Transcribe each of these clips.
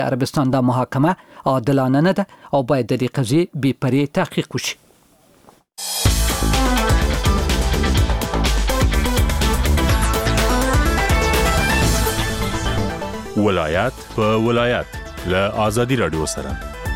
عربستان د محاکمه عادلانه نه ده او باید د دې قضیې بې پرې تحقیق وشي. ولایت په ولایت له آزادي رادیو سره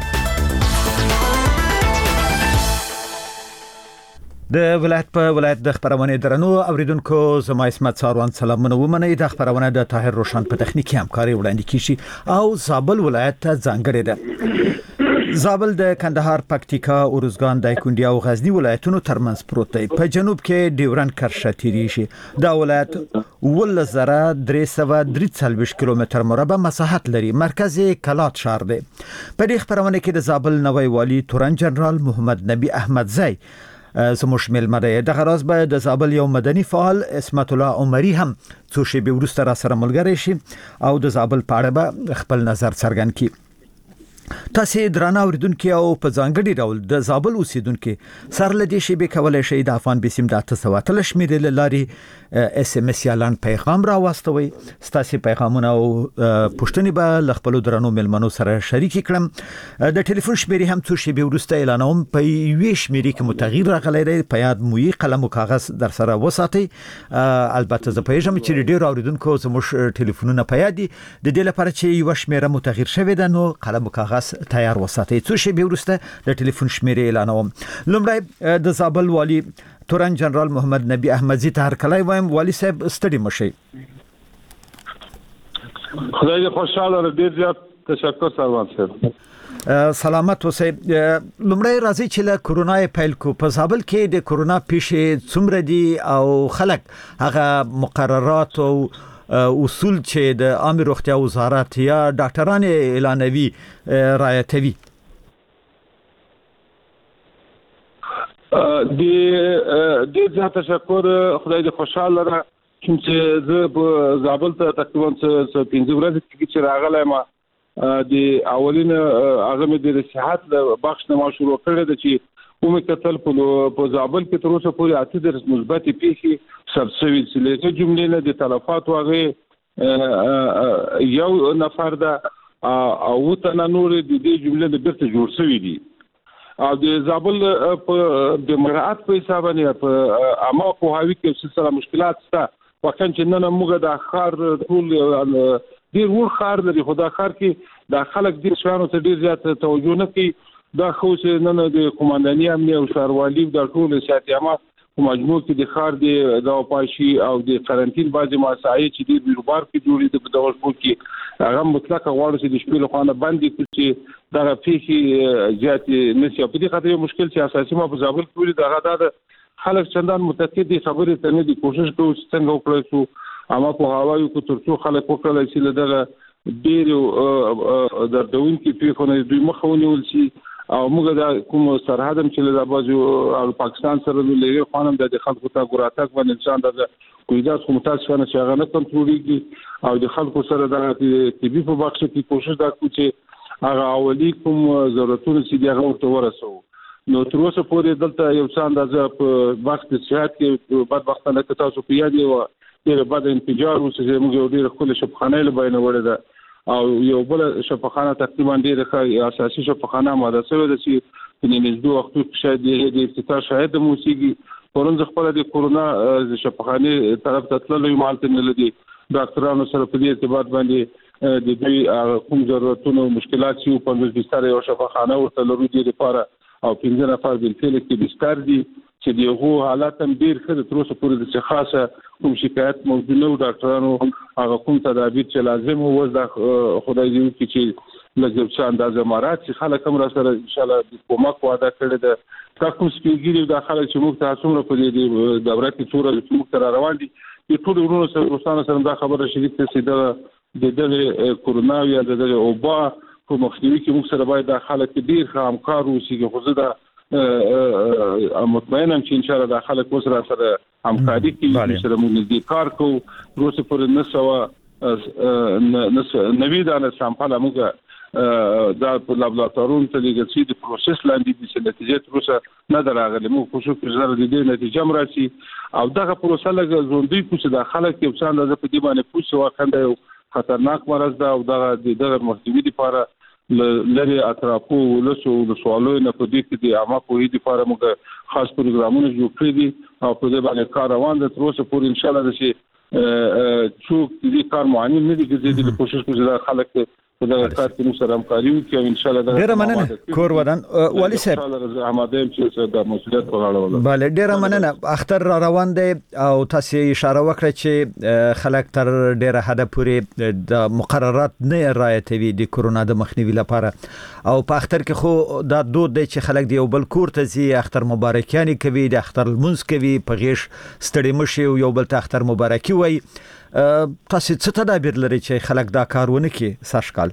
د ولایت په ولایت د خبرونه درنو اوریدونکو زما اسمت ساروان سلامونه ومنئ. د خبرونه د طاهر روشن په تخنیکی همکاري وړاندې کیږي او زابل ولایت ته ځانګړی ده. زابل د کندهار، پکتیکا، اروزګان، دایکنډي او غزنی ولایتونو ترمنځ پروت دی. په جنوب کې ډیورن کرښه تیری شي. دا ولایت 1,343 کیلومتر مربع مساحت لري. مرکز کلات شهر دی. په دې خبرونه کې د زابل نوی والی تورن جنرال محمد نبی احمدزی زموږ ملمه ده. د غراز به د زابل یو مدني فعال اسمت الله عمری هم څو شیبې وروسته را سره ملګری شي او د زابل په اړه به خپل نظر څرګند کړي. تاسو درانه اوریدونکو او په ځانګړي ډول د زابل اوسیدونکو سرلدي شي به کولای شي د افغان بسیم د 900 شمیرې لاري اس ام اس یالان پیغام را واستوي. ستاسو پیغامونه او پښتني به لخپلو درانو ملمنو سره شریک کړم. د ټلیفون شمیرې هم څو شي به ورسته اعلانوم. په یوې شمیرې کې متغیر راغلی دی. په یاد مو یې قلم او کاغذ در سره وساتئ. البته زه پېژنم چې ډېر اوریدونکو زموږ ټلیفونونه په یاد دي. د دې لپاره چې یو شمیره متغیر شوی ده نو قلم او کاغذ تیار وساتئ. څو شی به ورسته د ټلیفون شمیرې اعلانوم. لومړی د زابل والی تورن جنرال محمد نبی احمدزی ته هرکلی وایم. والی صاحب ستړي مشئ. خدای دې خوشاله ډیر زیات تشکر سروان صاحب. سلامت اوسئ. لومړی راځي چې له کورونا پیل کو. په زابل کې د کورونا پیښې څومره دي او خلک هغه مقررات او اصول چې د عامه روغتیا وزارت یا ډاکټران اعلانوي رعایتوي؟ د زه تشکر. خدای دې خوشاله را چې زه په زابل ته تقریبا 15 ورځې چې راغلم. د اولین هغه مې د صحت بخش نه شروع کړی د چې کومه کتل په زابل کې تر اوسه پورې 8 مثبت پیښې سبسوي چې له جملې نه د تلفات واغې یو نفر ده او تنه نور د دې جملې د بیرته جوړ شوی دي. او د زابل په د مراعات په حساب نه په اما په هاوی کې سلسله مشکلات شته. وکړ چې نن موږ د خار ټول ډیر ور خار لري. خدا خار کې د خلک د شوانو ته ډیر زیات توجه نه کوي. دا خو چې نن د قومنداني امنیت او ښاروالي د ټول ساتيامات په مجموع کې د خار د پاشي او د قرنټین بعضي مسایل چې د بیروبار کې جوړې د بدوښت کې هغه مطلق غواړي چې د شپې له خانه باندې چې دا پیښې زیات نشي. په دې خاطر یو مشکل چې اساسي ما په زابل کې دغه د خلک چندان متأکد دي خبرې ته نه دي. کوشش کوو چې څنګه وکړو اما په هوايو کې ترڅو خلک وکړي چې دغه ډېر د دون کې پیښونه دوی مخاوني ولسي او موږ د کوم سرحدم چې د بازو او پاکستان سره د لری خانم د خلکو ته ګوراتک باندې انسان د کویدات کوم تاسو نه چې هغه نه کنټرولېږي او د خلکو سره د طبي په بخش کې کوشش دا کوي چې هغه اولی کوم ضرورتونه چې دغه ورته ورسو. نو تر اوسه پورې دلته یو څه اندازه په وخت صحت کې بدبختانه تاسو په یاد یو ډېر بد انفجار وو چې موږ یو ډېر خپل شپخانه له بینه وړه ده او یو بل شپخانه تقریبا ډېر اساسي شپخانه ماده سره د چې په نږدې وختو کې شاید د افتتاح شاهد موسیقي پرونځ خپل د کورونا شپخانه طرف ته تللې مالته نه لدی. ډاکټرانو سره په دې ارتباط باندې د دوی کوم ضرورتونو مشکلات چې په دې بستر یو شفاخانه ورته لري د لپاره او 15 نفر بالفعل کې بستر دي چې دغه حالات هم ډیر ښه تر اوسه پورې د خاصه کوم شکایت موجود نه. ډاکټرانو هغه کوم تدابیر چې لازم وو د خدای دې چې لږ څه اندازه مارات چې خلک هم را سره ان شاء الله د کومک وعده کړی ده. تاسو سپیږی د خلک چې موږ تاسو په دې دوره کې څوره موږ تر روان دي چې ټول ورونو سره دوستانو سره دا خبره شریک ته د کورونا یا د اوبا په مخنیوي کې موږ سره باید د خلک ډیر همکار اوسي. خو زه دا مطمئنم چې ان شاء الله د خلک سره همکاري کوي سره موږ دې کار کوو. روسه پر نسوا نوی دا سامپل موږ دا په لابراتوارونو ته لګسي د پروسس لاندې د نتیجې تر اوسه نه دراغلي. موږ کوشش کوو چې د دې نتیجه مرسي او دغه پروسه لګ زوندې کوڅه د خلک یو څه اندازه په دې باندې پوښتنه وکړي خطرناک مرض ده او دغه مخنیوي لپاره لري اطرافو ولسو د سوالو نه په دې کې د عامه پوهې لپاره موږ خاص پروګرامونه جوړ کړی دي او په دې باندې کار روان دي تر اوسه پورې ان شاء الله چې څوک دې کار معانی نه دي چې د کوشش کوي چې خلک په دغه کار کې موږ سره همکاري وکړو او ان شاء الله ډیره مننه کور ودان والي صاحب آماده یم چې د مسؤلیت په غاړه ولرم. بله ډیره مننه اختر را روان دی او تاسو اشاره وکړه چې خلک تر ډیره حد پورې د مقررات نه رعایتوي د کرونا د مخنیوي لپاره او په اختر کې خو دا دود دی چې خلک دی یو بل کور ته ځي اختر مبارکیانې کوي د اختر لمونځ کوي په غیش ستړي مشي او یو بل ته اختر مبارکي وایي تاسو څه تدابیر لري چې خلک دا کارونه کوي ساشکال؟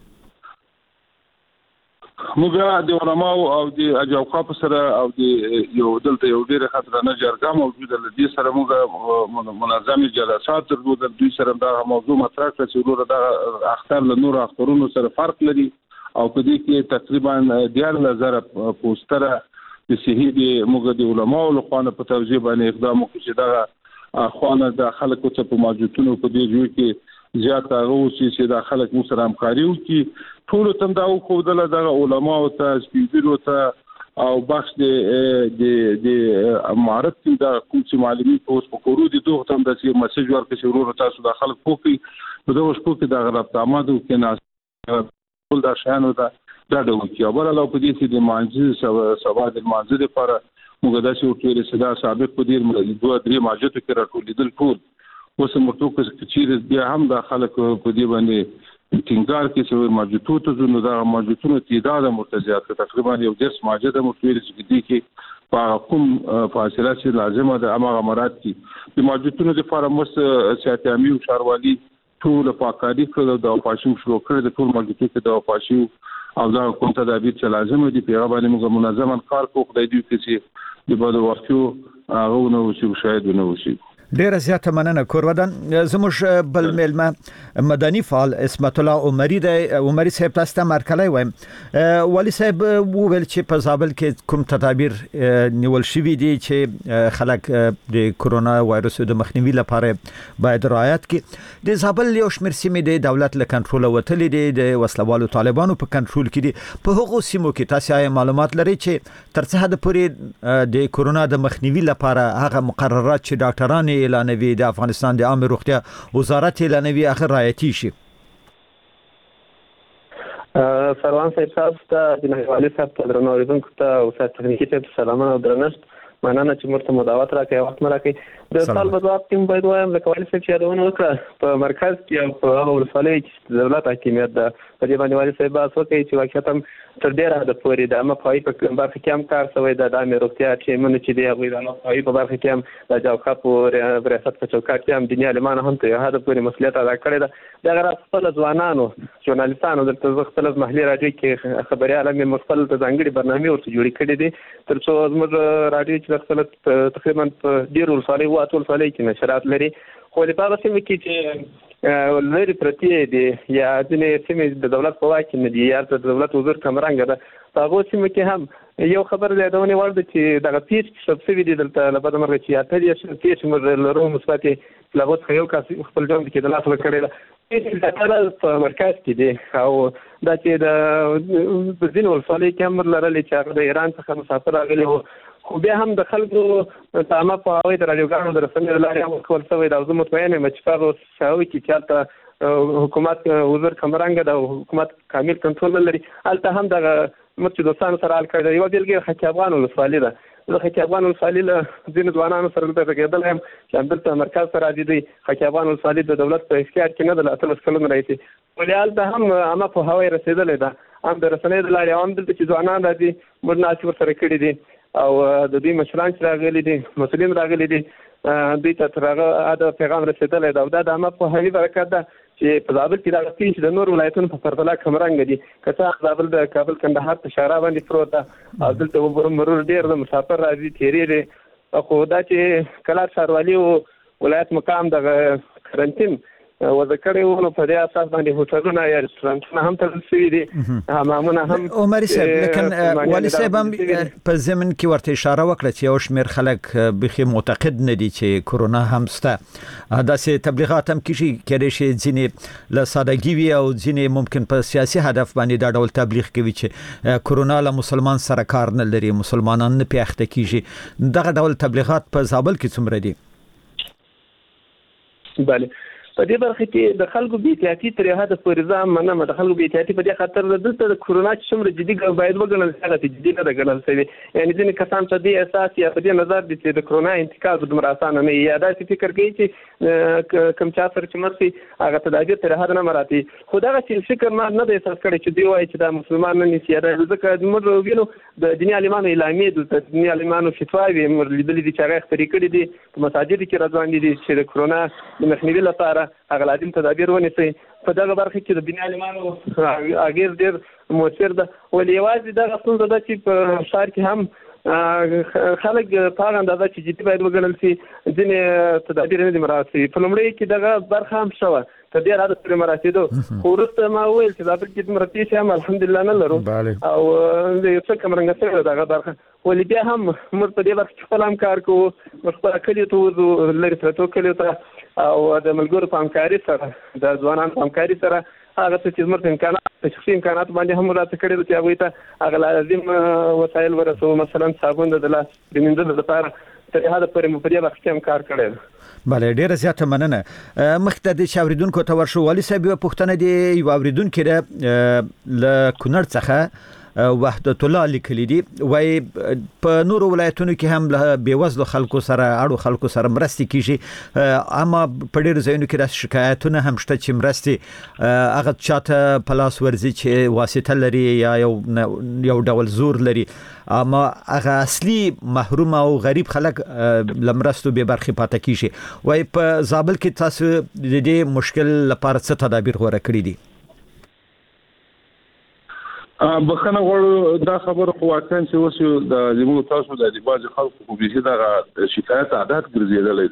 موږ د علماء او د اجاوقاف سره او د یو دلته یو ډیره خطرناک جرګه موجوده لدی سره موږ منظمه جلسات درلودل دوی سره دا موضوع مطرح کړ چې ورته دا اختر له نور اخترونو سره فرق لري او په دې کې تقریبا 10000 پوسټر د صحیح د موږ د علماء له خوا په توجیه باندې اقدام وکړي چې دا خوانه د خلکو ته په موجودونو په دې جوړ کې زیات هغه چې د خلک مو سره همکاري وکړي ټول تم دا خو د علماء او ته سپیډرو ته او بخش د امارت د کوم چې معلومي اوس په کورو دي دوه تم د میسج ورکړي چې ورور تاسو د خلک پوکي په دغه شپو کې د غلط آمادو کې نه ټول دا شانو دا د وکي او بل له په دې چې د مانځي سبا د مانځي لپاره موږ دا چې ټول صدا سابق په دې دوه درې ماجتو کې راټولیدل ټول اوس مرتوکه چې بیا هم د خلک په دې باندې ټینګار کې چې ماجتو ته نو دا ماجتونو تعداد مرتزیات تقریبا یو 10 ماجده مرتویل چې دي کې په کوم فاصله چې لازمه ده امغه مراد کې د ماجتونو د فارمس سیاتامي او شاروالي ټول پاکاري کړو د پاشم شروع کړ د ټول ماجتو کې د پاشو او دا کوم تدابیر چې لازمه دي په غوښنه موږ منظم کار کوو خدای دې چې د بده وختو هغه نو چې شاید نو شي. ډیره زیاته مننه کورودان زموږ بل ملما مدني فعال اسمت الله عمري صاحب تاسو ته مرکلای وایم والي صاحب وویل چې په زابل کې کوم تدابیر نیول شوی دي چې خلک د کرونا وایرس د مخنیوي لپاره باید رعایت کړي د زابل یو شمېر سیمې د دولت له کنټرول وتلې دي د وسلوالو طالبانو په کنټرول کې دي په هغو سیمو کې تاسو معلومات لري چې تر څه حد پورې د کرونا د مخنیوي لپاره هغه مقررات چې ډاکټران اعلانوي د افغانستان د عامه روغتیا وزارت اعلانوي اخر رعایتي شي؟ سروان صاحب تاسو ته د نړیوالي صاحب ته درناوی ته او تخنیکی ته سلامونه او درنښت مننه چې مرته مداوت راکړی وخت مراکړي د سال بدواب ټیم باید وایم لکه والي صاحب چې یادونه وکړه په مرکز کې او په هغه ولسوالۍ کې دولت حاکمیت ده په دې باندې والي صاحب بحث وکړي چې واقعیت تر ډېره حده پورې د عامه پوهاوي په برخه کې هم کار شوی ده د عامې روغتیا ټیمونه چې دي هغوی د عامه پوهاوي په برخه کې هم د جوقاف په ریاست په چوکاټ کې هم دیني عالمان هم تر حده پورې مسؤلیت ادا کړی ده دغه راز خپل ځوانانو ژورنالیستانو دلته زه خپل محلي راډیو کې خبریال هم خپل ته ځانګړي برنامې ورته جوړې کړې دي تر څو زموږ راډیو چې خپل تقریبا په ډېرو ولسوالۍ واته ولسوالۍ کې نشرات لري خو د هغه سیمې کې چې لري پرتې دي یا ځینې سیمې د دولت په واک کې نه دي یا د دولت حضور کمرنګه ده په هغو سیمو کې هم یو خبر د یادونې وړ ده چې دغه پیټ ثبت شوي دي دلته له بده مرغه چې 8 پیټ موږ لرو مثبت له هغو څخه یو کس خپل ژوند کې د لاس ورکړی ده په مرکز کې دي او دا چې د ځینو ولسوالۍ کې هم لرلې چې هغه د ایران څخه مسافر راغلي وو خو بیا هم د خلکو په عامه پوهاوی د راډیوګانو د رسنیو له لارې هم ورکول شوی ده او زه مطمئن یم چې په هغو سیمو کې چې هلته حکومت حضور کمرنګه ده او حکومت کامل کنټرول نه لري هلته هم دغه موږ چې دوستانو سره حل کړی ده یوه بېلګه خکي افغان ولسوالي ده زه خکي افغان ولسوالي له ځینو ځوانانو سره دلته غږېدلی یم چې همدلته مرکز ته راځي دوی خکي افغان ولسوالي د دولت په اختیار کې نه ده له 18 کلونو راهیسې ولې هلته هم عامه پوهاوی رسېدلی ده هم د رسنیو د لارې او هم دلته چې ځوانان راځي موږ ناستې ورسره کړي دي او د دوی مشران چې راغلي دي مسؤلین راغلي دي دوی ته تر هغه د پیغام رسېدلی ده او دا د عامه پوهاوي برکت ده چې په زابل کې دغه پیښې د نورو ولایتونو په پرتله کمرنګه دي که څه زابل د کابل کندهار په شارع باندې پروت ده او دلته مرور ډېر د مسافر راځي تېرېږي خو دا چې کلات ښاروالي او ولایت مقام دغه کرنټین وذکر یو نو په دې اساس باندې هوټلونه یا رستورانټونه هم تړل شوي دي حمامونه هم عمر صاحب لیکن والی صاحب هم په ضمن کې ورته اشاره وکړه چې یو شمېر خلک بخي معتقد نه دي چې کورونا هم شته داسې تبلیغات هم کېږي چې ځینې له سادهګي وي او ځینې ممکن په سیاسي هدف باندې دا ډول تبلیغ کوي چې کورونا له مسلمان سره کار نه لري مسلمانان نه پیاخته کیږي دغه ډول تبلیغات په زابل کې څومره دي بله په دې برخه کې د خلکو بي احتیاطي تر حد پورې ځم منم د خلکو بي احتیاطي په دې خاطر د کورونا چې څومره جدي باید وګڼل شي هغه جدي نه ګڼل شي یعنی ځینې کسان ته دې اساس یا په دې نظر دي چې د کورونا انتقال دومره اسانه نه یا دا فکر کوي چې کوم چا سره چې مرسي هغه تدابیر تر حد نه مراتي خو دا چې فکر ما نه د احساس کړی چې دی وایي چې دا مسلمان نه نشي دا ځکه موږ وینو د دنیا عالمانو اعلامیه د دنیا عالمانو فتواوی موږ لیدلې دي چې هغه خبرې کړې دي په مساجد کې راځي دي چې د کورونا د مخنیوي لپاره هغه لازم تدابیر ونیسي په دغه برخه کې د دنیا عالمانو اغیز ډېر مؤثر ده ولې یوازې دغه څه ده چې په شهر کې هم خلک په هغه اندازه چې جدي باید وګڼل شي ځینې تدابیر نه دي مراعات شوي په لومړي کې دغه برخه هم شوه تر دې راځي پرې مراتب خو وروسته ما وویل چې دا په کې مراتب هم الحمدلله نه لرو او د څه کومرنګ سره دغه برخه ولې بیا هم موږ په دې وخت خپل هم کار کوو خپل کلی ته لري پروتو کلی ته او د ملګرو په همکاري سره د ځوانانو په همکاري سره هغه چې موږ امکانات په شخصي امکانات باندې هم راته کړی چې هغه ته هغه لازم وسایل ورسو مثلا صابون د لاس د منځلو لپاره تر هغه پورې په دې وخت کې هم کار کړی بله ډیره زیاته مننه مخکې د شاوریدونکو ته ورشو والی صاحب پوښتنه دی یو اوریدونکو له کونړ څخه وحدت الله لیکلی دی وای په نورو ولایتونو کې هم له بیوزلو خلکو سره اړو خلکو سره مرستې کیږي اما په ډیرو ځایونو کې د شکایتونه هم شته چې مرستې هغه چاته پلاس ورزي چې واسطه لري یا یو ډول زور لري اما هغه اصلي محروم او غریب خلک لمرستو به برخه پاتې کیږي وای په زابل کې تاسو د دې مشکل لپاره څه تدابیر غوړه کړی دي بخنه غوړو دا خبره خو واقعا چې اوس د زموږ تاسو د باج خلکو په بيخي دا شکایت عادت ګرځیدلې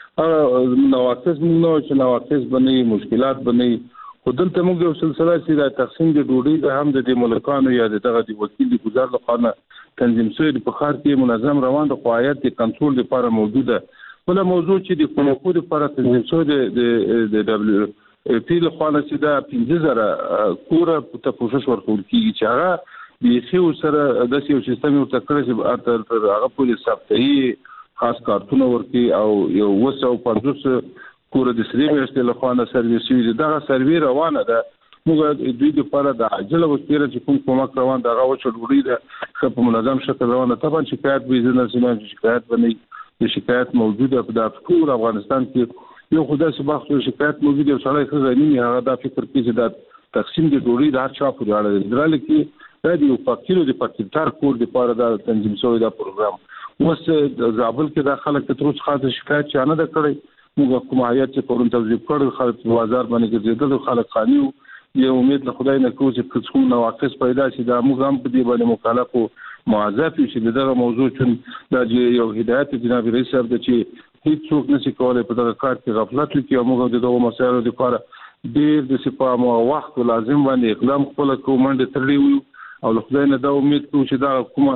ده نواقص نو چې نواقص بنې مشکلات بنې خودلته موږ یو سلسله چې د تقسیم د ډوډۍ د هم د ملکانو یا دغه د وکیل د گزار لپاره تنظیم شوی په خار کې منظم روان د قواعد د کنټرول لپاره موجوده بل موضوع چې د قونکو لپاره تنظیم شوی د دبليو پی له خوا چې دا 15000 کوره په کوشش ورکول کیږي چې هغه د سیو سره د سیو سیستم یو تکړه چې تر هغه پولیس سپټي خاص کارتونه ورکي او یو 250 کوره د سری میاشتې له خوا نه سرویس وی دا سروي روانه ده موږ دوی لپاره د عاجله وسیله چې کوم کومک روان دا غوښ ډوډۍ ده په منظم شکل روانه طبعا شکایت به زنه سیمه شکایت باندې د شکایت موجوده په ټول افغانستان کې یو خدای سبحانه شکایت موجوده سړی خزاني هغه دا فکر کوي چې دا تقسیم د ډوډۍ د هر چا په اړه دی درل کې دا یو فقیر د پاکستان کور لپاره دا تنظیم شوی دا پروګرام اوس زابل کې دا خلک تر اوسه خاطر شکایت چانه ده کړی موږ کوم حیات چې پرون توضیح کړو خلک بازار باندې ګرځیدل خلک خانیو یو امید له خدای نه کوم چې څوم نواقص پیدا شي دا موږ هم په دې باندې مکلف معذب شي دغه موضوع چې دا یو هدایت جناب رئیس صاحب د چې هیڅ څوک نشي کولای په دغه کار کې غفلت وکړي او موږ دغه مسایلو لپاره ډېر د سپما وخت لازم باندې اقدام خپل کومند ترلیو او له خدای نه دا امید کوم چې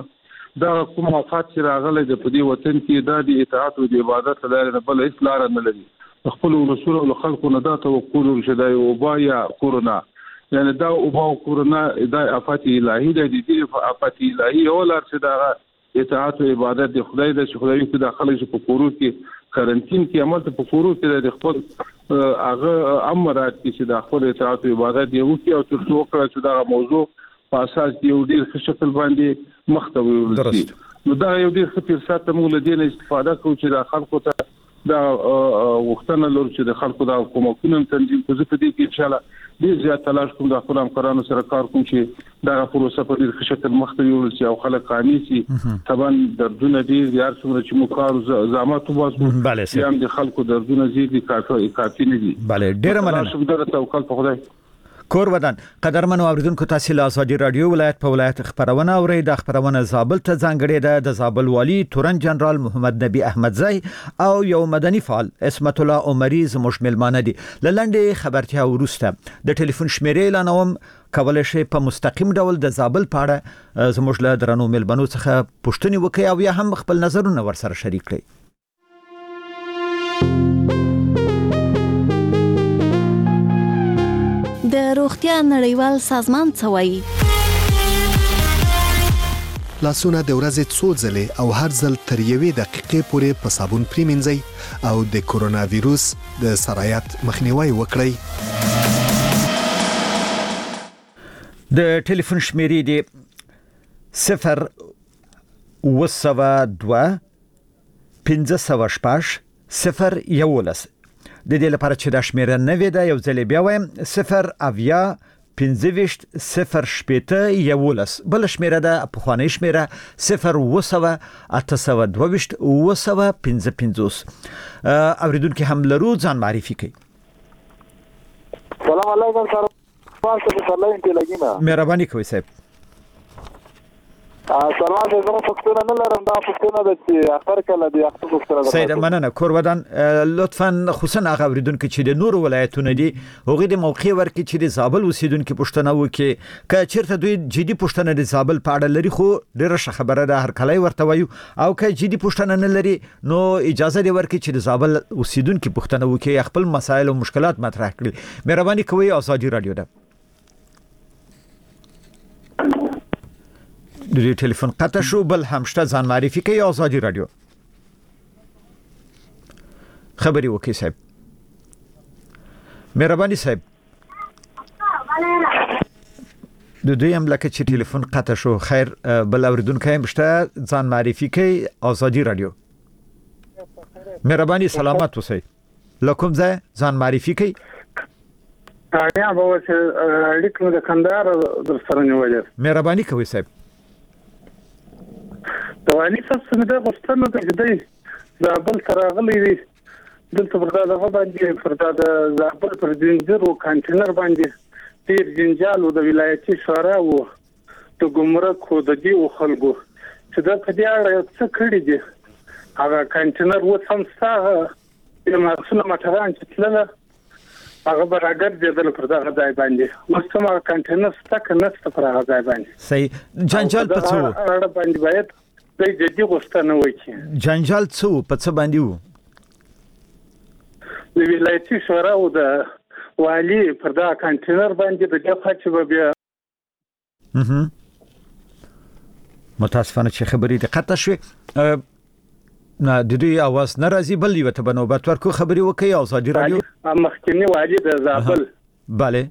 دا کوم افات چې راغلي د پدی وطن کې د اطاعت او د عبادت لپاره نه بل هیڅ لار نه لري خپل رسول او خلکو نه دا توکل شدای او بایا کورونا یعنی دا او با کورونا د افات الهی د دې افات الهی او لار چې دا اطاعت او عبادت د خدای د خدای په داخله چې په کورو کې کارنټین کې عمل ته په کورو کې د خپل هغه امرات چې د خپل اطاعت او عبادت یو کې او تر څو کړه چې دا موضوع په اساس دی یو ډیر ښه شکل باندې مختوي نو دا یو ډیر ښه فرصت موږ له دې استفاده کوو چې د خلکو ته دا وختونه لور چې د خلکو د کومکونو تنظیم کوي په دې کې ان شاء الله ډیر زیات تلاش کوم د خپل همکارانو سره کار کوم چې دا پروسه په ډیر ښه شکل مختوي ورسي او خلک قانوني سي طبعا دردونه دي یار څومره چې مقار زعامت واسو بله د خلکو دردونه زیات کافي نه دي بله ډیر مننه شکر توکل په خدای کور ودان قدرمن اوریدونکو تاسو له ازادي رادیو ولایت په ولایت خبرونه اوري د خبرونه زابل ته ځانګړي د زابل والی تورن جنرال محمد نبی احمدزی او یو مدني فعال اسمت الله عمری زموږ ملمانه دي لنډه خبرتیا ورسته د ټلیفون شمیرې اعلانوم کولای شي په مستقیم ډول د زابل پاړه زموږ له درنو ملمنو څخه پوښتنه وکړي او یا هم خپل نظرونه ورسره شریک کړي د روغتیا نړیوال سازمان څه وایي لاسونه د ورځې څو ځلې او هر ځل تر یوې دقیقې پورې په صابون پریمنځئ او د کورونا وایروس د سرایت مخنیوي وکړئ د ټلیفون شمیرې دی 0 512 011 د دې لپاره چې د شمیره نه وي دا یو ځل بیا وایم 0 اویا 15 0 شپته یولس بل شمیره ده په خوانی شمیره 0 وسوه 822 وسوه 55 اوریدونکو هم لرو ځان معرفي کوي سلام علیکم سر تاسو په سلام کې لګینا مهرباني کوئ صاحب سلام زه پښتون نه لرم دا پښتون د اخر کله د اخر پښتون سید مننه کور ودان لطفا خصوصا هغه اوریدونکو چې د نور ولایتونو دي هغه د موقع ورکړي چې د زابل اوسیدونکو پښتنه وکي ک چیرته دوی جدي پښتنه د زابل پاړه لري خو ډیره خبره ده هر کله ورته وایو او ک جدي پښتنه نه لري نو اجازه دی ورکړي چې د زابل اوسیدونکو پښتنه وکي خپل مسایل او مشکلات مطرح کړي مهرباني کوئ ازادي رادیو ده د ټلیفون قطع شو بل همشته ځان معرفي کوي ازادي رادیو خبري وکي صاحب مهرباني صاحب د دوی هم لکه چې ټلیفون قطع شو خیر بل اوریدونکو همشته ځان معرفي کوي ازادي رادیو مهرباني سلامت اوسئ لکم ځان معرفي کوي یا به لیکم د کندهار در سره نیولې مهرباني کوي صاحب دوالي څه نه ده غوښتنه ده چې زابل تراغلي دي دلته پردا باندې پردا د زابل پر دینجر او کانټینر باندې ډیر جنجال او د ولایتي شورا او د ګمرک او د دې خلکو چې دا په دې اړه څه کړی دي هغه کانټینر و څنګه د مسله مټران چې تلله هغه برابر دي د پردا ځای باندې مستمر کانټینر ستک نه ست پر هغه ځای باندې صحیح جنجال په څو اړه باندې باید د جدي غوښتنه وکړي جنجال څو په څه باندې وو د ولایتي شورا او د والی پر دا کانټینر باندې د جفاچ به بیا متاسفانه چې خبرې د قطع شوې نه د دې اواز ناراضي بل یو ته بنوبت ورکو خبري وکي ازادي رادیو مخکنی والی د زابل bale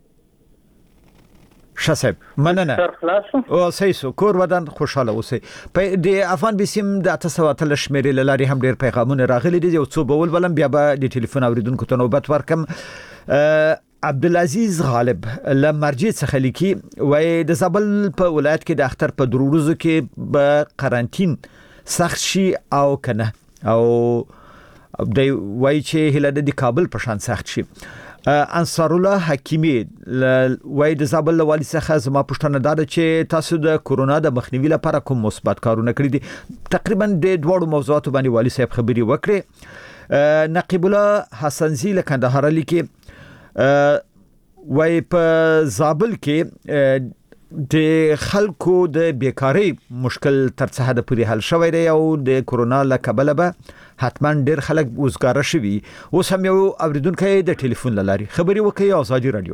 شاسب مننه او سېسو کور ودان خوشاله اوسئ په د افغان بسیم د 800 شمیرې لاري هم ډیر پیغامونه راغلي دي او څو بول بلم بیا به د ټلیفون اوریدونکو ته نوبت ورکم عبدالعزيز غالب لمرجع څخه لیکي وای د زابل په ولایت کې د اختر په دروازو کې به قرنټین سخت شي او کنه او د وای چې هله د کابل په شان سخت شي انصار الله حکیمی وای د زابل والی څخه زما پښتنه ده چې تاسو د کورونا د مخنیوي لپاره کوم مثبت کارونه کړی دي تقریبا د دوړو موضوعاتو باندې والی صاحب خبري وکړي نقیب الله حسنزی له کندهار لیکي وای په زابل کې د خلکو د بیکاری مشکل تر څه حد پورې حل شوی دی او د کورونا له کبله به حتما ډیر خلک وزګار شوي اوس هم یو اوریدونکو د ټلیفون لاري خبري وکي ازادي رادیو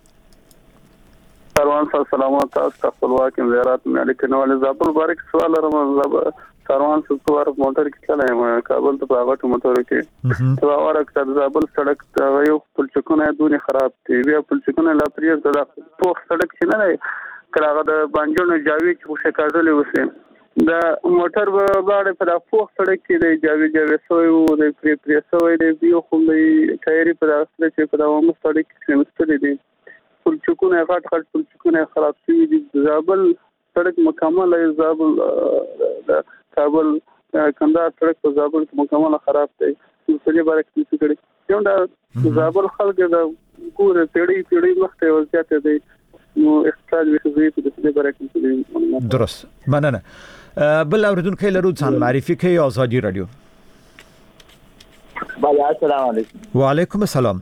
سروان سلامات تاسو خپلواک زیارت مالک نوال زابل بارک سوال رم سروان سوار موټر کې چلای کابل ته باغټ موټر کې تو اورک زابل سړک یو پلچکونه دونه خراب دی بیا پلچکونه لا پریز د پوخ سړک چې نه کړهغه د بانجونو جاوی چې شکایتونه وسه دا موټر باندې په پوخ سړک کې د جاوی سوی او د پری سوی د یو خو د ټایری په اصل چې په دغه سړک کې مستری دي پلچکونه غټ پلچکونه خراب شوي دي زابل سړک مکمل زابل کابل کندهار سړک په زابل کې مکمل خراب دی په دې باره کې څه کړي یو دا زابل خلک د کور پیړی وخت وضعیت دی نو اقتصاد ویخوي په دې برکه درست مننه بل اوریدونکو لرو ځان معرفي کوي آزادي رادیو. بله السلام علیکم. وعلیکم السلام.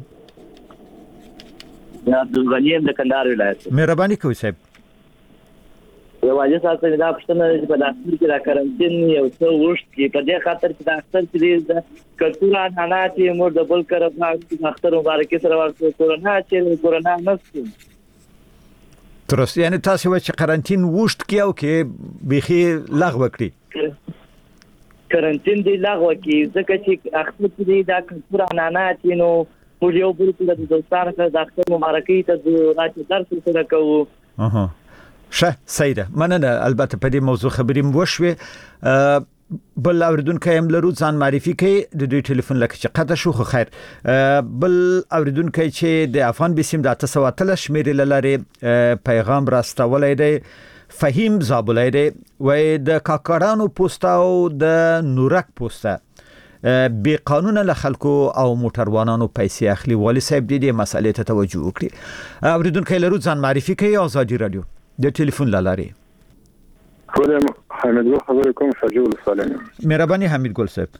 عبدالغنی د کندهار ولایت. مهرباني کوئ صاحب. یو واجب تاسو دا پښتنه چې په داخل کې را کارانتین یو څو وشت کې په دې خاطر چې د اختر چې د کلتور نه چې مور د بل کړه په اختر مبارکي سره ورته کورونا نشته. درست یعنی تاسو چې کارانتین وشت کې او کې بيخي لغوه کړی. کارانتین دی لغوه کې ځکه چې اختر چې د کلتور نه چې نو موږ یو بل ته د دوستانو سره د اختر مبارکي ته راځي درس سره کوو. شه سیده مننه البته په دې موضوع خبرې مو وشوي بل اوریدونکو هم لرو ځان معرفي کوي د دوی ټلیفون لکه چې قطع شو خو خیر بل اوریدونکو چې د افغان بسیم د 913 شمیرې لاره پیغام راستولای دی فهیم زابلای دی وای د کاکړانو پوسټاو د نورک پوسټه بی قانون له خلکو او موټروانانو پیسې اخلي ولی صاحب دې مسالې ته توجه وکړي. اوریدونکو لرو ځان معرفي کوي آزادي رادیو د ټلیفون لاري. خودم حمید ګل خبرې کوم شجول سالم. مهرباني حمید ګل صاحب.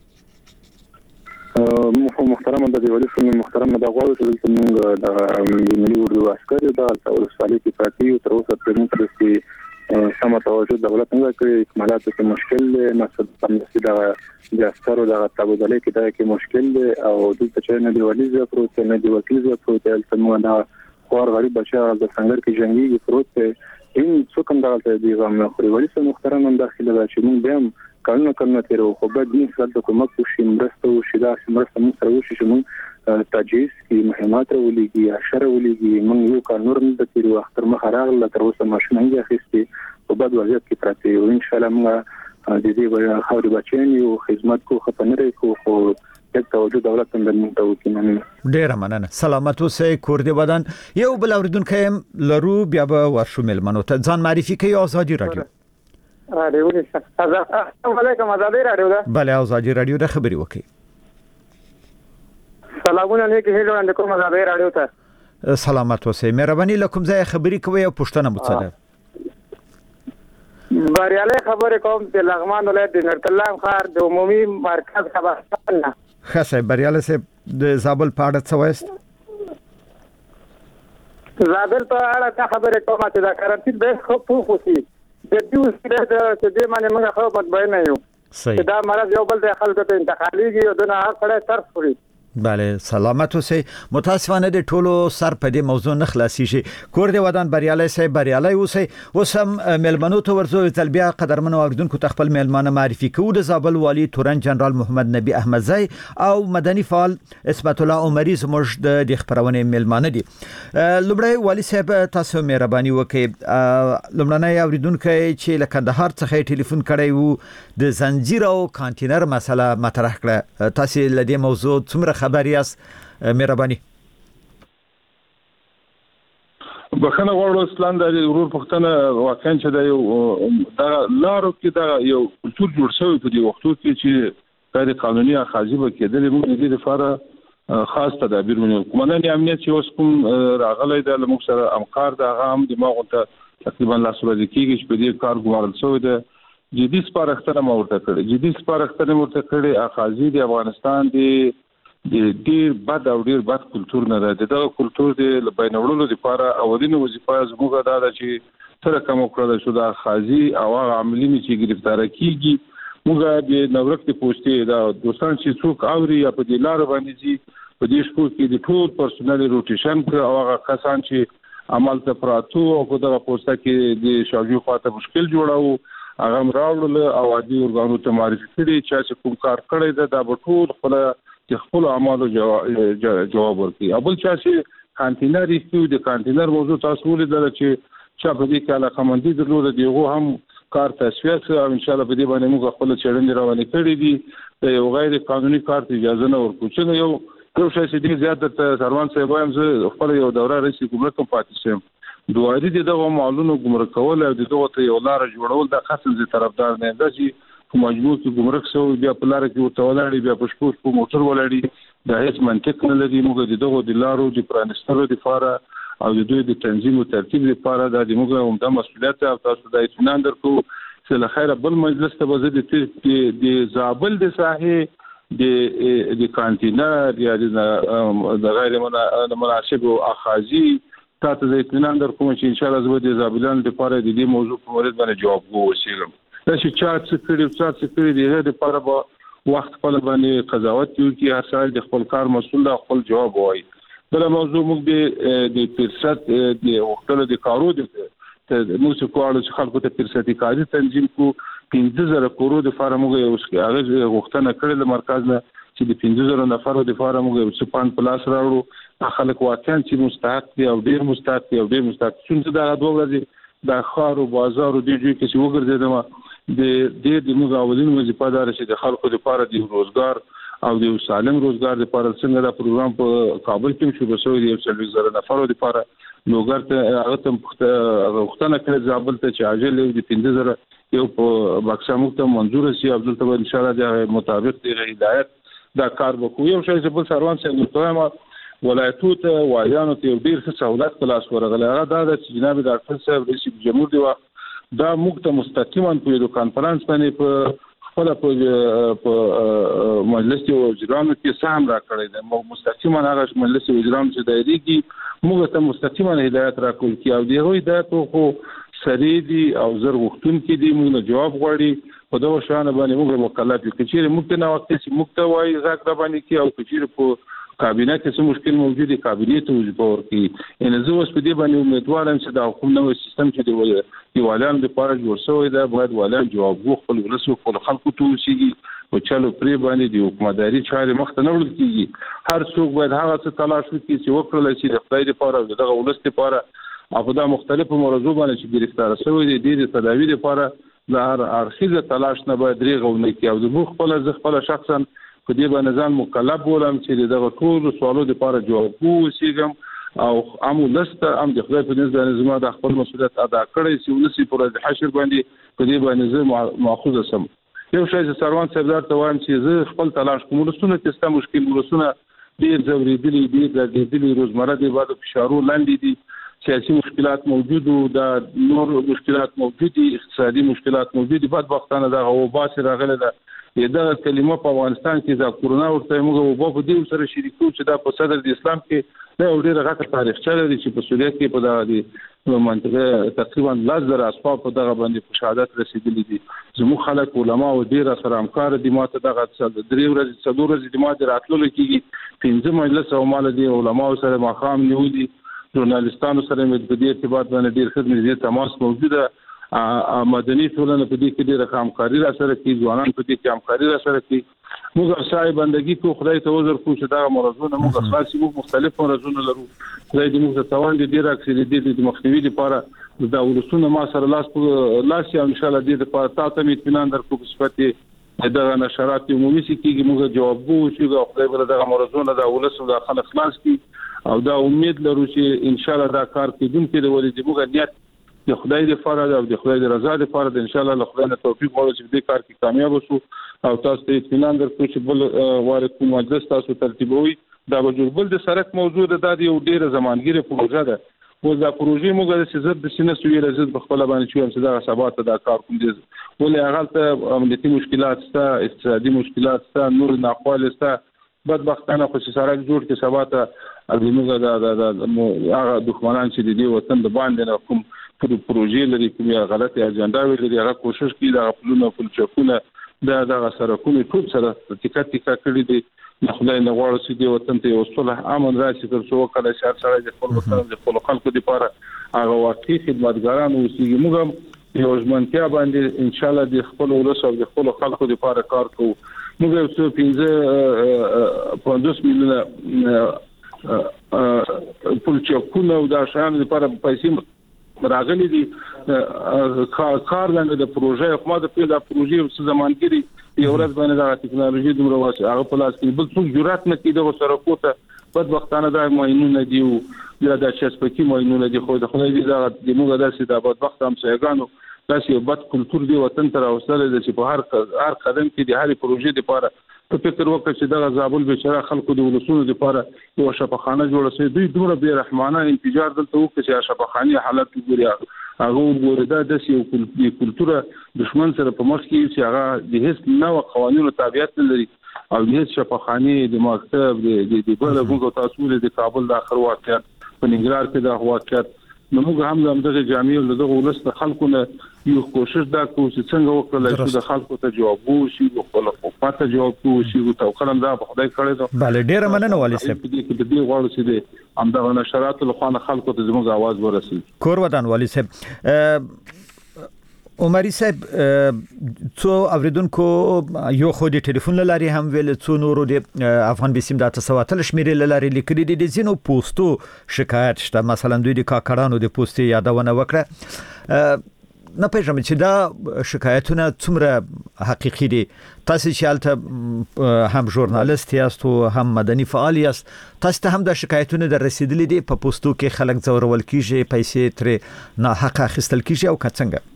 محترم د دیوالي فن محترم د غواړو چې موږ د ملي اردو عسکر د اول سالي کې پاتې تر اوسه پرې چې سم توجه دولت نه کوي اکمالات کې مشکل مقصد پرمسي د عسکرو د تبادله کې مشکل او د چې نه دیوالي زه پروت نه دی وکیل زه پروت تل دا خور غریب بچا د څنګه کې جنگي پروت این څو کوم دغه دی غو خوري ولی سم محترم داخله د چې موږ هم کله تیرو خو به دې سره د کومک وشي مرسته وشي دا مرسته موږ سره وشي چې موږ تجهیز کې مهمات ولېږي اشاره ولېږي موږ یو کار د تیرو اختر مخراغ له تر اوسه ماشینه اخیستي په بد وضعیت کې پراته او ان شاء الله موږ د دې خاوري بچین یو خدمت کو خپنره کو یک توجه دولت هم د وکینن ډیر مننه سلامت اوسئ کور دې ودان یو بل اوریدونکو لرو بیا به ورشو ملمنو ته ځان معرفي کوي آزادي رادیو. رادیو السلام علیکم آزادي رادیو ده. بله آزادي رادیو ده خبري وکي. سلامونه لیکي هیلو اند کوم آزادي رادیو ته. سلامت اوسئ مهرباني لکم ځای خبري کوي او پښتنه متصده. بریالي خبرې کوم چې لغمان ولایت د نرکلام ښار د عمومي مرکز خبرستان نه خاصه بریالي سه د زابل په اړه څه وایست؟ زابل په اړه څه خبرې کوم چې دا کارانتین به خو پوښتې د دې سره چې دې باندې موږ خو مطمئن نه یو چې دا مرض یو بل د خلکو ته انتقاليږي او دغه هر کله طرف خوري. بله سلامت اوسئ متاسفانه د ټولو سر په دې موضوع نه خلاصيږي کور دې ودان بریالي سه بریالي اوسئ اوس هم ملمنو ته ورزو تلبیه قدرمنو اوریدونکو تخپل ملمانه معرفي کوو د زابل والی تورن جنرال محمد نبی احمدزی او مدني فعال اسمت الله عمری زموږ د خبرونه ملمانه دي. لومړی والی صاحب تاسو مهرباني وکړئ لومړنۍ اوریدونکو چې له کندهار څخه ټلیفون کړی وو د زنجیر او کانټینر مسله مطرح کړه تاسو له دې موضوع څومره خبري است مهرباني. بخنه غواړو اسلام د ورور پښتنه واقعا چې د یو دا لارو کې دا یو کلچر جوړ شوی په دې وختو کې چې غیر قانوني اخاذي به کېدل موږ د دې لپاره خاص تدابیر ونیول کومنن امنیت چې اوس کوم راغلی د موږ سره امکار د هغه دماغ ته تقریبا لاسو د کېږي چې په دې کار ګمارل شوی د جدي سپارښتنه مورته کړې جدي سپارښتنه مورته کړې اخاذي د افغانستان د ډیر بد او ډیر بد کلچر نه ده دغه کلچر د بینوړلو لپاره اولینو وظیفه زموږ دا ده چې سره کوم کړل شو د خاصي او عاملین چې گرفتار کیږي موږ د نورک د پوسټي دا دوستان چې څوک اوري یا په دې لار باندې دي په دې شپو کې د ټول پرسونل روټیشن او هغه کسان چې عمل ته پراتو او دغه پوسټه کې د شاجو خاطر مشکل جوړاو هغه راوړل او عادي ورغانو ته معرفي کړي چې کوم کار کړی ده دا به ټول خپل اعمالو جواب ورکړي. اول چې کانټینر ایستو د کانټینر موضوع تاسو ولیدل چې په دې کې علاقمندي درلوده دیغه هم کار تصفیه او ان شاء الله په دې باندې موږ خپل چیرې روانې کړې دي یو غیر قانوني کار ته اجازه نه ورکوي چې یو شای چې دې زیات سروان صاحب وایم زه خپل یو دوره رئیس ګمرک هم پاتې شم دوه دې دغه معلومو ګمرک کول او دغه ته یو لار جوړول د خاصه زی طرفدار نه ده چې مجبور کې ګمرک سو بیا په لار کې ورته ولاړی بیا په شپږ په موټر ولاړی د هیڅ منطق نه لري. موږ دغه د لارو د پرانستلو لپاره او د دوی د تنظیم او ترتیب لپاره د موږ هم د مسؤلیت او تاسو د اطمینان درکو چې له خیره بل مجلس ته وزید د زابل د ساحې د کانتینر یا د غیر مناسب او اخاذي تاسو د اطمینان درکوم چې ان شاء الله زه د زابلان لپاره د دې موضوع په اړه باندې جواب ووسیږم. دا چې چا څه کړی دی د لپاره به وخت په باندې قضاوت یو کې هر څه د خپل کار مسؤل د خپل جواب وایي. بل موضوع موږ د فرصت د وختلو د کارو د موږ کوالو چې خلکو ته فرصتي کاري تنظیم کو 15000 کورو د فارموږ یو هغه وختنه کړل مرکز نه چې د 15000 نفرو د فارموږ یو سپان پلاس راوړو خلک واقعا چې مستحق دي او ډیر مستحق دي او ډیر مستحق څنګه دا دوه ورځې د خارو بازار د دې کې چې وګرځیدم د موږ اولین وظیفه دار چې د خلکو لپاره د روزګار او د سالم روزګار لپاره څنګه دا پروګرام په کابل کې شروع شوی دی 40,000 نفرو لپاره لوګر ته هغه ته وختنه کړ زابل ته چې عاجل د 15000 یو په بکسا مخته منظور شي عبد الله ان شاء الله د مطابق د هدایت دا کار وکړو. یو شی چې بل سروان څنګه توه ولایتو ته وایانو ته ډیر څه سہولت کلاس ورغله هغه دا چې جناب ډاکټر صاحب رئیس جمهور دی دا موږ ته مستقیما په یو کانفرنس باندې په خپل په مجلس وزیرانو کې سهم راکړی دی. مستقیما هغه مجلس وزیرانو چې دایري کې موږ ته مستقیما هدایت راکول کی او دغه هدایت خو سری دي او زر وختون کې دي موږ جواب غواړي په دغه شان باندې موږ مکلف یو کچېره موږ نه وخت چې موږ ته وایي زاکره باندې کې او کچېره په کابینه کې څه مشکل موجود دی کابینه ته وځي ورکی ان زه اوس په دې باندې امیدوارم چې دا حکومت نوې سیستم چې دی والان د پاره جوړ شوی دا باید والان جواب خپل ولسو خپل خلکو ته وشيږي او چلو پری باندې د حکومتداري چارې مخ ته نه وړل کیږي. هر څوک باید هغه څه تلاش وکړي چې وکړل شي د خدای لپاره او دغه ولس لپاره او دا مختلفو موضوع باندې چې گرفتار شوی دي د تداوی لپاره د هر ارخیزه تلاش نه باید ریغونه کوي او د خپل شخصا په دې باندې ځان مکلف بولم چې دغه ټول سوالو لپاره جواب ووسیږم او عمو لسته ام د خدای په نزد زما د خپل مسؤلیت ادا کړی چې ولسی پر د حشر باندې په دې باندې زه ماخوذ سم. یو شی چې سروان صاحب ته وایم چې زه خپل تلاش کوم ورسونه چې ست مشکل ورسونه ډیر ضروري دي د روزمره د بعد فشارو لاندې دي سیاسي مشکلات موجود او د نور مشکلات موجود دي اقتصادي مشکلات موجود دي بعد وختانه د وبا سره راغله ده دا کلمه په افغانستان کې د کورونا ورته موږ په دې سره شریکو چې دا په صدر د اسلام کې دا ډیره غټه تاریخ لري چې په سوریه کې په دغه منطقه تقریبا 10,000 اسباب په دغه باندې په شهادت رسیدلي دي. زموږ خلک علما او ډیره سره همکار دي ماته دغه 3 ورځې 4 ورځې د ماده راتلل کېږي 15 مجلس او مال دي علما سره مخام نیولي ژورنالستانو سره په دې ارتباط باندې ډیر خدمت تماس موجوده مدني ټولنه په دې کې ډېر همکاري را سره کوي ځوانان په دې کې همکاري را سره کوي. موږ صاحب بندګي کو خدای ته وزر کو چې دا مرزونه موږ خاصي موږ مختلف مرزونه لرو خدای دې موږ ته توان دي ډېر اکثر دې د مخنیوي لپاره دا ولسونه ما سره لاس ان شاء الله دې لپاره تاسو ته اطمینان درکو په صفت دا نشرات عمومي کیږي موږ جواب وو چې خدای بل دا مرزونه دا ولسو دا خلک خلاص کی او دا امید لرو چې ان شاء الله دا کار کېدونکې د ولې موږ نیت د خدای لپاره او د خدای د رضا لپاره د ان شاء الله خدای نه توفیق غواړو چې دې کار کې کامیاب وشو او تاسو ته اطمینان درکو چې بل واره کوم مجلس تاسو ترتیبوي دا بل د سرک موضوع ده د یو ډیره زمانګیره پروژه ده او دا پروژه موږ د زړه د سینې سویل زړه په خپل باندې چې دا ثبات دا کار کوم دي ولې هغه ته امنیتي مشکلات شته اقتصادي مشکلات شته نور ناخوال شته بدبختانه خو سرک جوړ کې ثبات موږ د هغه دښمنان چې د وطن د باندې کوم پروژې لري کوم غلطي اجنډا لري هغه کوشش کوي دا خپلونه چکونه دا سرکونه ټول سره تکاتیکا کړی دي خدای نه غواړي چې د وطن ته وصله امن راشي تر څو کله شهر سره د خپل وطن د خپل خلکو لپاره هغه واقعي خدمتګاران اوسېږي. موږ یو ژمنتیا باندې ان شاء الله د خپل ولس او د خپل خلکو لپاره کار کوو. موږ یو څه 15 میلیونه پول چکونه او دا شان لپاره پیسې راغلي دي کار لاندې د پروژې حکومت په د پروژې څه زمانګيري یو ورځ باندې د ټکنالوژي دومره واسه هغه په لاس کې بل څه جرأت نه کوي د سرکوته په وختانه د ماینونه دی او د چسپکی ماینونه دی خو د خدای دې د موږ درسي د بد وخت هم سیګانو داسې بد کلچر دی وطن تر اوسره چې په هر قدم کې د هر پروژې لپاره په فکر وکړ چې دا زابل بیچاره خلکو د ولسونو لپاره یو شفاخانه جوړه شي. دوی دومره بے رحمانه انتظار دلته وکړي چې شفاخانه حالت وګوري. هغه وګوره د یو کلتوره دشمن سره په مخ کې چې هغه د هیڅ نوو قوانینو تابعیت نه لري او د هیڅ شفاخانه د مکتب د بل موږ تاسو له کابل د اخر واقعیت په ننګرهار کې د واقعیت نو موږ هم د جامعي له دغه ولست خلکو نه یو کوشش دا کوو چې څنګه وکړل چې د خلکو ته جواب وشي او خپل حکومت ته جواب وشي او توکلم دا په خدای کړی دا. بله ډیره مننه والي صاحب. د دې غواړو چې د همدغه نشرات له خوا خلکو ته زموږ आवाज ورسي. کور ودان والي صاحب. عمري صاحب څو اوریدونکو یو خو د ټلیفون لاري هم ویل څو نورو د افغان بسیم د تسواتل شمیرې لاري لیکلي دي زینو پوسټو شکایت شته. مثلا دوی د کاکړانو د پوسټي یادونه وکړه. نه پېژنم چې دا شکایتونه څومره حقيقي دي. تاسو چې حالت هم ژورنالیست یاست او هم مدني فعال یاست، تاسو ته هم د شکایتونو در رسیدلې دي په پوسټو کې خلک ځورول کیږي، پیسې تر نه حق اخیستل کیږي او څنګه؟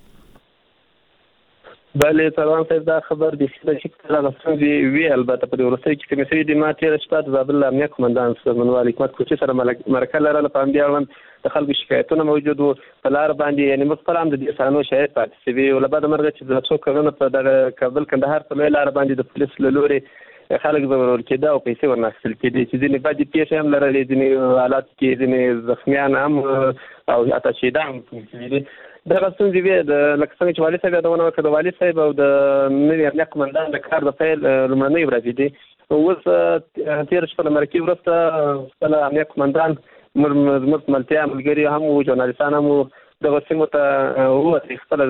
بله سلام صاحب، دا خبر د شکل غوښتنې وی البته په ورسته کې کمیسي د ماته رشتات زابل امنیت قومندان سرمنوال حکمت کوچي سره مرکه لرله په امبیاړم د خلکو شکایتونه موجود وو په لار باندې، یعنی مخفرام د دې سانو شاهد پاتې شوی او لبا د مرګ چې د څو کلونو په دغه کابل کندهار په لار باندې د پولیس له لوري خلک ضرور کېده او پیسې ورناخل کېدې چې ځینې باندې پیښې هم لرلې، ځینې حالات کې ځینې زخمیان هم او حتی شهیدان هم دا غوښتنې دي د لکه څنګه چې والي صاحب یادونه وکړه. د والي صاحب او د نوي امنیت قومندان د کار د پیل لومړنۍ ورځې دي. اوس تیر شپه مرکې ورسته خپل امنیت قومندان زموږ ملتیا ملګري هم او ژورنالیستان هم دغه سیمو ته ووتې خپل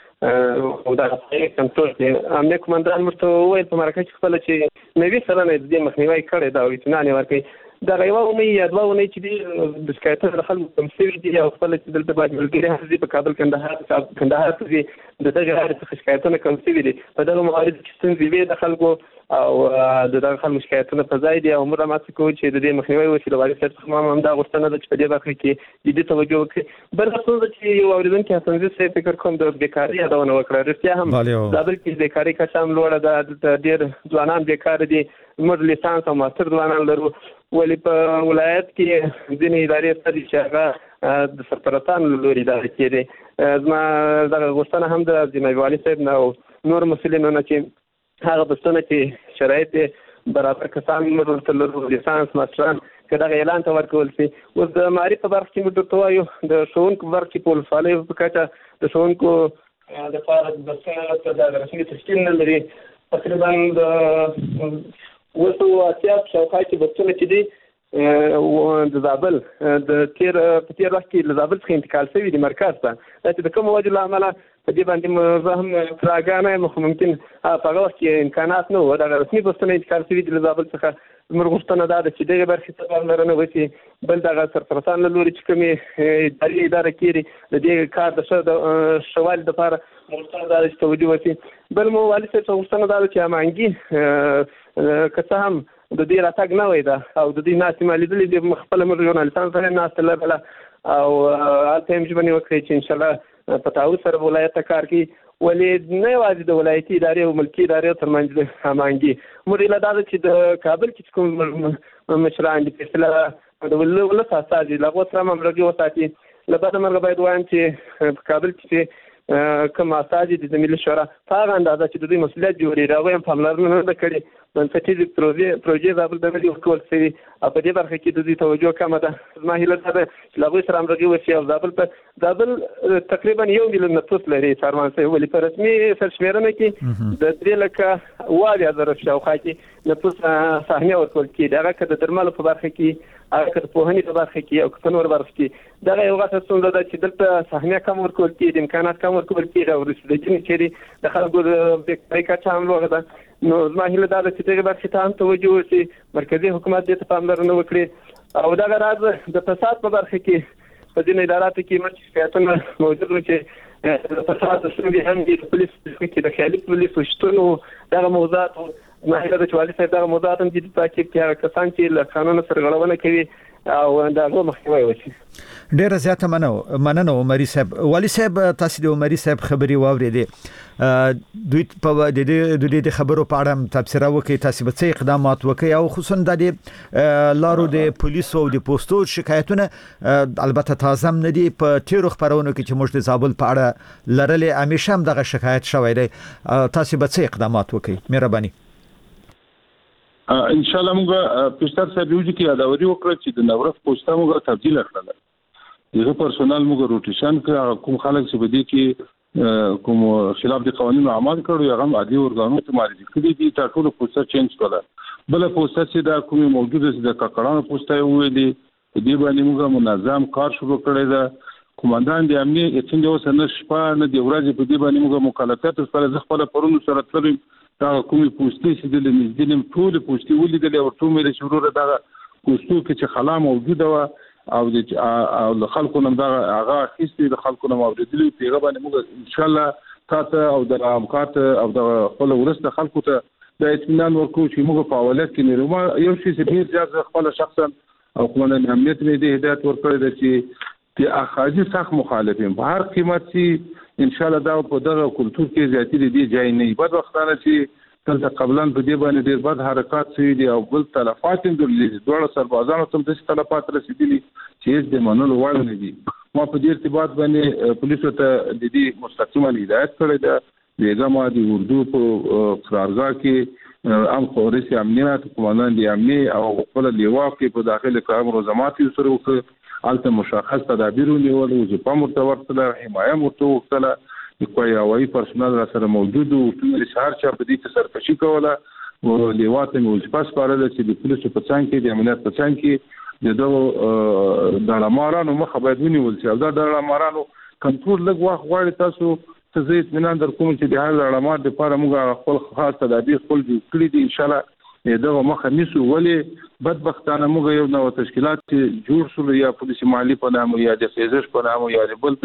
دا کنټرول کې امنیت قومندان مرته وویل په مرکه کې خپل چې نوي سره نه دې مخنیوي کړی دا او اطمینان ورکړي. دا یو اونۍ یا دوه اونۍ چې دي د شکایتونو د خلکو کم شوي دي او خپل چې دلته باید ملګري هم په کابل کندهار کې د دغه لارې څخه شکایتونه کم شوي دي. په دغه موارد کې ستونزې وي د خلکو او د دغه خلکو شکایتونه په ځای دي او موږ هم هڅه کوو چې د دې مخنیوی وشي. د والي صاحب څخه هم دا غوښتنه ده چې په دې برخه کې جدي توجه وکړي. بله ستونزه چې یو اورېدونکي حسنزي صاحب فکر کوم د بیکاري یادونه وکړه. رښتیا هم زابل کې بیکاري کچه هم لوړه ده، دلته ډېر ځوانان بیکاره دي. موږ لیسانس او ماستر ځوانان لرو، ولې په ولایت کې ځینې ادارې سره چې هغه د سرپرستانو له لوري اداره کېدې. زما دغه غوښتنه هم د جناب والي صاحب نه او نور مسؤلینو نه چې هغه بستونه چې شرایط برابر کسان موږ ورته لرو، لیسانس ماستران، که دغه اعلان ته ورکول شي. اوس د معرفت په برخه کې موږ درته وایو د ښوونکو په برخه کې په ولسوالیو په کچه د ښوونکو دپاره بسونه د رسمي تشکیل نه لري. تقریبا د وسو اتیا شاوخوا کې بسونه چې دي د زابل د تیر وخت کې له زابل څخه انتقال شوي دي مرکز ته. دا چې د کوم وجه له امله په دې باندې زه هم فراګانه یم، خو ممکن په هغه وخت کې امکانات نه وو. دغه رسمي بسونه انتقال شوي دي له زابل څخه. زموږ غوښتنه دا ده چې دغې برخې ته پاملرنه وشي. بل دغه سرپرستان له لوري چې کومې اداره کېږي د دې کار د ښه والي دپاره غوښتنه دا ده چې توجه وشي. بل مو والي صاحب څخه غوښتنه دا ده چې هماهنګي که څه هم د دې راتګ نه وی ده او د دې ناستې ما لیدلې دي، خپله موږ ژورنالیستان سره ناسته لرله او هلته هم ژمنې وکړې چې انشاءالله په تعهد سره ولایت ته کار کوي. ولې نه یوازې د ولایتي ادارې او ملکي ادارې ترمنځ هماهنګي موږ ایله دا ده چې د کابل کې کوم مشران دي فیصله د ولس استازي له هغو سره هم همغږي وساتي. له بده مرغه باید وایم چې په کابل کې کوم استازي دي د ملي شورا په هغه اندازه چې د دوی مسؤلیت جوړېږي هغوی هم پاملرنه نه ده کړې. بنسټیزې پروژې زابل ته نه دي ورکول شوي او په دې برخه کې د دوی توجه کمه ده. زما هیله دا ده چې له هغوی سره همغږي وشي او زابل تقریبا 1 میلیون نفوس لري سروان صاحب، ولې په رسمي سرشمېرنه کې د 3,70,000 شاوخوا کې نفوس سهمیه ورکول کېږي. هغه که د درملو په برخه کې، هغه که د پوهنې په برخه کې او که په نور برخه کې. دغه یو غټه ستونزه ده چې دلته سهمیه کم ورکول کېږي، امکانات کم ورکول کېږي او رسیدګي چیرې د خلکو د بیکارۍ کچه هم لوړه ده. نو زما هیله دا ده چې دغې برخې ته هم توجه وشي، مرکزي حکومت دې ته پاملرنه وکړي او دغه راز د فساد په برخه کې په ځینو اداراتو کې مخکې شکایتونه موجود وو چې د فساد ستونزې هم دي په پولیس کې د خیالي پولیسو شتون و. دغه موضوعات زما هیله ده چې والي صاحب دغه موضوعات هم جدي تعقیب کړي. هغه کسان چې له قانون سره غړونه کوي او دا مخکې وایي. ډیره زیاته مننه عمري صاحب. والي صاحب تاسو د عمري صاحب خبري واورېدې، دوی په د خبرو په اړه تبصره وکړي، تاسو به څه اقدامات وکړي او خصوصا د لارو د پولیسو او د پوسټو شکایتونه البته تازه نه دي په تیرو خبرونو کې چې موږ د زابل په اړه لرلې همیشه هم دغه شکایت شوی دی، تاسو به څه اقدامات وکړي؟ مهرباني. ان شاء الله موږ پښتر صاحب یو چې یادوري وکړه چې د نورف پوسټه موږ تبدیل کړل. دغه پرسونل موږ روټیشن کړ، کوم خلک چې بده کې کوم خلاف د قوانینو عمل کړو یا هم عادي ورګانو ته معرفي کړي دي، ټاکلو پوسټه چینج کړه. بل پوسټه چې دا کومه موجوده ده د ککړانو پوسټه ویلي، دې باندې موږ منظم کار شروع کړی ده. کمانډان د امنیت څنګه وسنه شپه نه دی ورځ په دې باندې موږ مکالمات سره ځخپل پرونو سره تلل. دا کومه پوسټه چې د نږدې ټول پوسټه ولیدل او ټول مې شروع دا پوسټو کې چې خلا موجوده و او د خلکو نن دا هغه هیڅ د خلکو نن موجودلی پیغه باندې موږ ان شاء الله تاسو او د امکانات او د خپل ورسته خلکو ته د اطمینان ورکو چې موږ په اولت کې نه یو شی چې ډیر زیات خپل شخصا او کومه امنیت مې د هدایت ورکړی چې د اخاجي سخت مخالفین په هر قیمت چې ان شاء الله دا په دغه کلچر کې زیاتې دي ځای نه بد وختانه چې تل قبلا په دې باندې ډیر بد حرکت شوي دي او بل تلفات هم درلودي. دوه سربازانو ته د تلفات رسیدلي چې د منلو وړ نه دي. ما په دې ارتباط باندې پولیسو ته د دې مستقیمه هدایت کړې ده. دغه ما د اردو په قرارګاه کې ام خورسي امنیت کمانډان دی امنی او خپل لیوا کې په داخله کار منظمات سره وکړ، الته مشخص تدابیر ونیول او په مرتبط سره حمایه مرتبط د کوی هوایي پرسونل را سره موجود او ټول شهر چې په دې کې سرکشي کوله او لیواته مو ځپاس پارل چې د پولیسو په څنګ کې د امنیت په څنګ کې دغه د لمارانو مخه باید ونیول شي. دا د لمارانو کنټرول لږ وخت غواړي. تاسو ته زه اطمینان درکوم چې د هر لمار لپاره موږ خپل خاص تدابیر خپل جوړ کړی دي. ان شاء الله دغه مخه نیسو. ولې بدبختانه موږ یو نو تشکیلات جوړ شول یا پولیس مالی په نامه یا د فیزش په نامه یا بل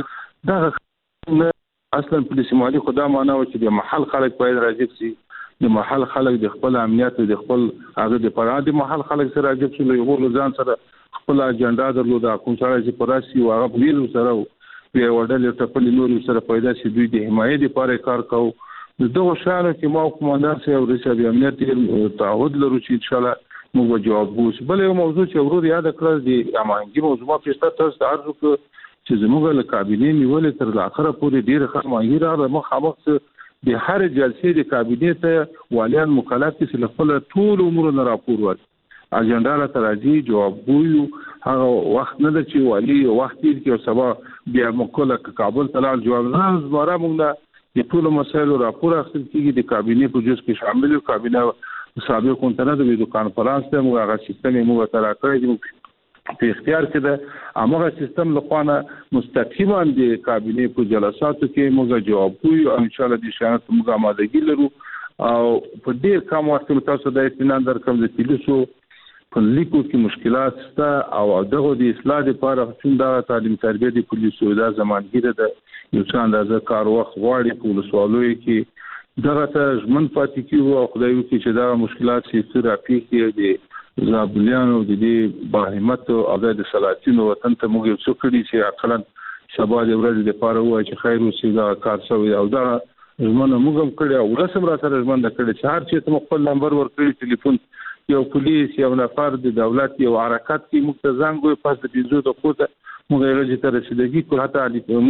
دغه اصلا پولیس مالی خدا معنا و چې د محل خلک باید راځي چې د محل خلک د خپل امنیت د خپل هغه د پراد محل خلک سره راځي چې یو ور ځان سره خپل اجنډا درلوده کوم سره چې پراسي او هغه ویل سره په وړل ته په نور سره پیدا شي دوی د حمایت لپاره کار کوي. دغه شانه چې ما کوماندار سره او رئیس امنیت تعهد لرو چې ان شاء الله موږ جواب ووس. بل یو موضوع چې ورور یاد کړل د امانګي موضوع په تاسو ارزو چې زموږ له کابینې نیولې تر اخره پورې ډیره خامخا را مخامخ د هر جلسې د کابینې ته والیان مکلف دي چې خپل ټول امور نه راپور ورکړي، اجنډا را تراجي جواب وایو. هغه وخت نه چې والی وخت کې سبا بیا مکلف کابل ته جواب نه زماره موږ د ټول مسایلو راپور اخیستل کیږي. د کابینې په جز کې شامل یو کابینه سابق کنټرول د ویډیو کانفرنس ته موږ هغه سیستم موږ تر کړی په اختیار کې ده. امغه سیستم لخوانه مستقیما د کابینې په جلساتو کې موږ جواب کوي او ان شاء الله د شانت موږ آمادګي لرو او په ډیر کم وخت کې تاسو د اطمینان درکوم د پولیسو په لیکو کې مشکلات شته او دغه د اصلاح لپاره څنګه تعلیم تربیه د پولیسو د زمانګیره ده یو څه اندازه کار وخت غواړي. په سوالوي کې دغه ته ژمن پاتې کیږي او خدای وکړي چې دا مشکلات چې راپی کې دي زابلیانو د دې باهمت او د سلاطینو وطن ته موږ څو کړي چې عقلن شباب ورځ د پاره وای چې خیر وسی دا کار شوی او دا زمونه موږ هم کړی او رسم را سره زمونه کړی چې هر چې ته خپل نمبر ورکړي ټلیفون یو پولیس یو نفر د دولت یو حرکت کې مختزنګ وي پس د بيزو د قوت موږ یې ته رسیدګي کول حتی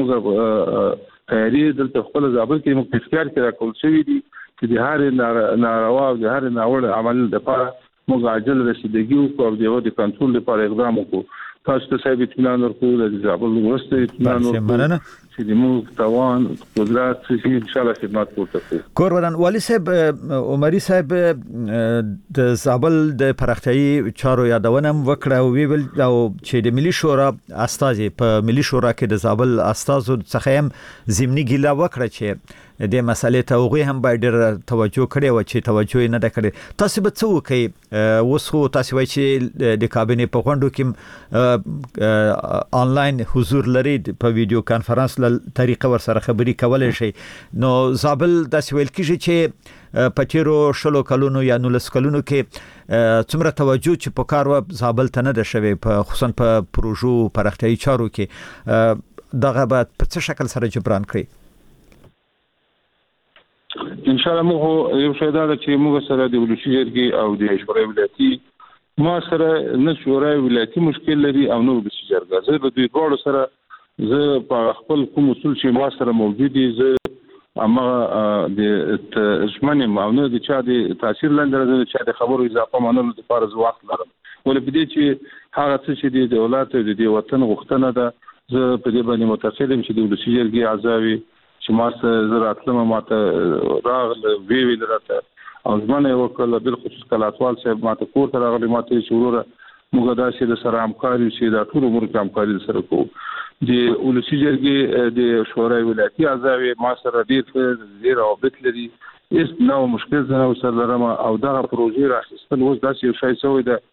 موږ تیاری دلته خپل ځابل کې موږ اختیار کړی کول شوی دي چې د هر ناروا او د هر ناوړ عمل لپاره موږ عاجل رسیدګي او د کنټرول لپاره اقدام وکړو. تاسو ته صاحب اطمینان ورکوم د ځابل ورسته اطمینان ورکوم چې موږ توان قدرت چې ان شاء الله خدمت کوو. کورودان والي صاحب عمري صاحب د زابل د پرختیايي چارو یادونه وکړه او ویل او چې د ملي شورا استازي په ملي شورا کې د زابل استازو څخه هم زمینی ګیلا وکړه چې د مسالې ته هغه هم باید توجه کړي او چې توجه نه ده کړي. تاسو به څه وکړي؟ وسخو تاسو وایي چې د کابینې په غونډو کې آنلاین حضور لري په ویډیو کانفرنس اصل طریقه ور سره خبري کولای شي. نو زابل د سویل کیږي چې پټیرو شلو کلونو یا 19 کلونو کې څومره توجه چې په کار و زابل ته نه ده شوی په خصوصا په پروژو پرختیايي چارو کې دغه به په څه شکل سره جبران کړي؟ ان شاء الله موږ یو شی دا چې موږ سره د ولسی جرګې او د شورای ولایتي ما سره نه شورای ولایتي مشکل لري او نو ولسی جرګه زه به دوی ټول سره زه په خپل کوم اصول چې ما سره موجود دي زه اما د ژمنې او نه د چا د تاثیر لاندې د چا د خبرو اضافه منلو لپاره زه وخت لرم ولې په دې چې هغه څه چې د دولت او د وطن غوښتنه ده زه په دې باندې متأکد یم چې د ولسی جرګې اعضاوي چې ما سره راتلم ماته راغله ویل راته او ځمنه وکړه بالخصوص کلاتوال صاحب ماته کور ته راغلی ماته شروع موږ دا چې د سره همکاري چې دا ټول امور کې همکاري سره کوو د ولسی جرګې د شورای ولایتي اعضاوي ما سره ډیر رابط لري هیڅ نو مشکل نه سره لرم او دا پروژې راخستل اوس داسې یو شی شوی ده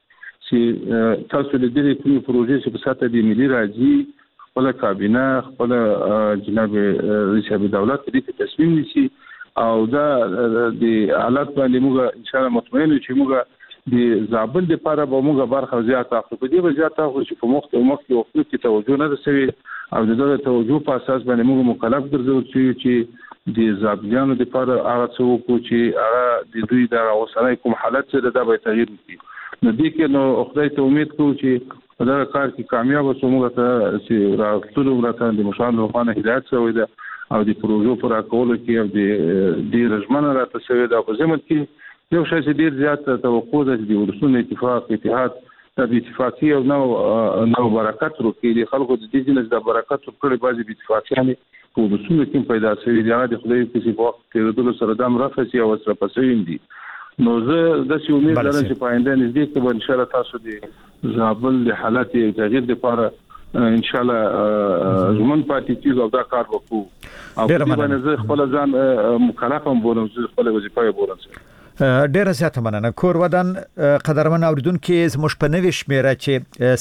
چې تاسو د دې پروژې چې په ساته د ملي راځي خپل کابینه خپل جناب رئیس دولت دې تصمیم نیسي او دا د حالات باندې موږ ان شاء الله مطمئن یو چې موږ د زابل لپاره به موږ برخه زیات اخلو په دې وجه ته چې په مخکې وخت کې توجه نه رسوي او دغه توجه په اساس باندې موږ مکلف ګرځو چې د زابلیانو لپاره هغه څه وکړو چې هغه د دوی د اوسنۍ کوم حالت سره دا به تغییر وکړي نو دې کې نو خدای ته امید کوو چې دا کار کې کامیاب شو موږ ته چې راټول ورته د مشان روحانه هدایت شوی ده او د پروژو پر کولو کې او د رجمنه راته شوی ده په ځمن کې یو شی چې ډیر زیات توقع ده چې د ولسونو اتحاد د اتفاقی او نو برکت ورکړي د خلکو د دې جنس د برکت ورکړي بعضي اتفاقیان په ولسونو کې پیدا شوي دي د خدای په وخت کې د سره د مرافسي او سره پسوین دي نو زه د څه امید لرم چې په آینده نږدې کې به ان شاء الله تاسو د زابل د حالت تغییر لپاره ان شاء الله زمون پاتې کیږي او دا کار وکړو او په دې باندې زه خپل ځان مکلفم بولم زه خپل وظیفه بولم ډیره زیاته مننه کور ودان قدرمن اوریدونکو زموږ په نوې شمیره چې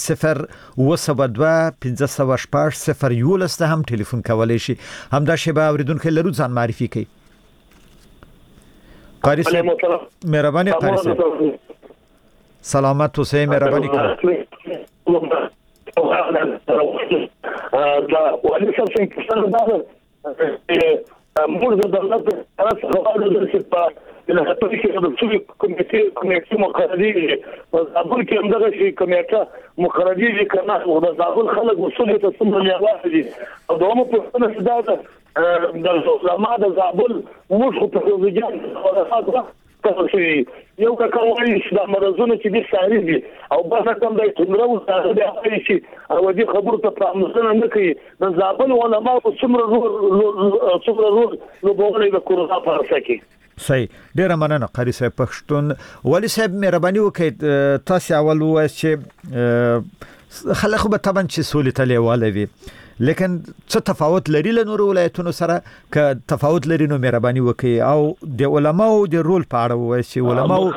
0 15 0 یولس ته هم ټلیفون کولای شي همدا شیبه اوریدونکو لرو ځان معرفي کوي قاری صاحب مهرباني قاری صاحب سلامت اوسئ مهرباني کوئ دا ولې څه څنګه موږ د دولت سره غواړو چې په له هڅو کې د څو کمیټې مقرري په زابل کې هم دغه شي کمیټه مقرري دي کنه او د زابل خلک وصول ته څومره لیواله دي او دومره په څه څه دا د علماء د زابل موږ په ځان خلاصات کوي یو کاروي چې د مرزونه چې د ساري دي او بس کوم د څومره وساره دی چې او دې خبرو ته پاملرنه نه کوي د زابل علماء څومره نو بوله د کورونا پارسه کې صحیح ډیره مننه قاری صاحب پښتون ولی صاحب مهرباني وکړئ تاسو اول وایي چې خلک به طبعا چې سولې ته لیواله وي لیکن څه تفاوت لري له نور ولایتونو سره که تفاوت لري نو مهرباني وکړئ او د علماو د رول په اړه وایي چې علماو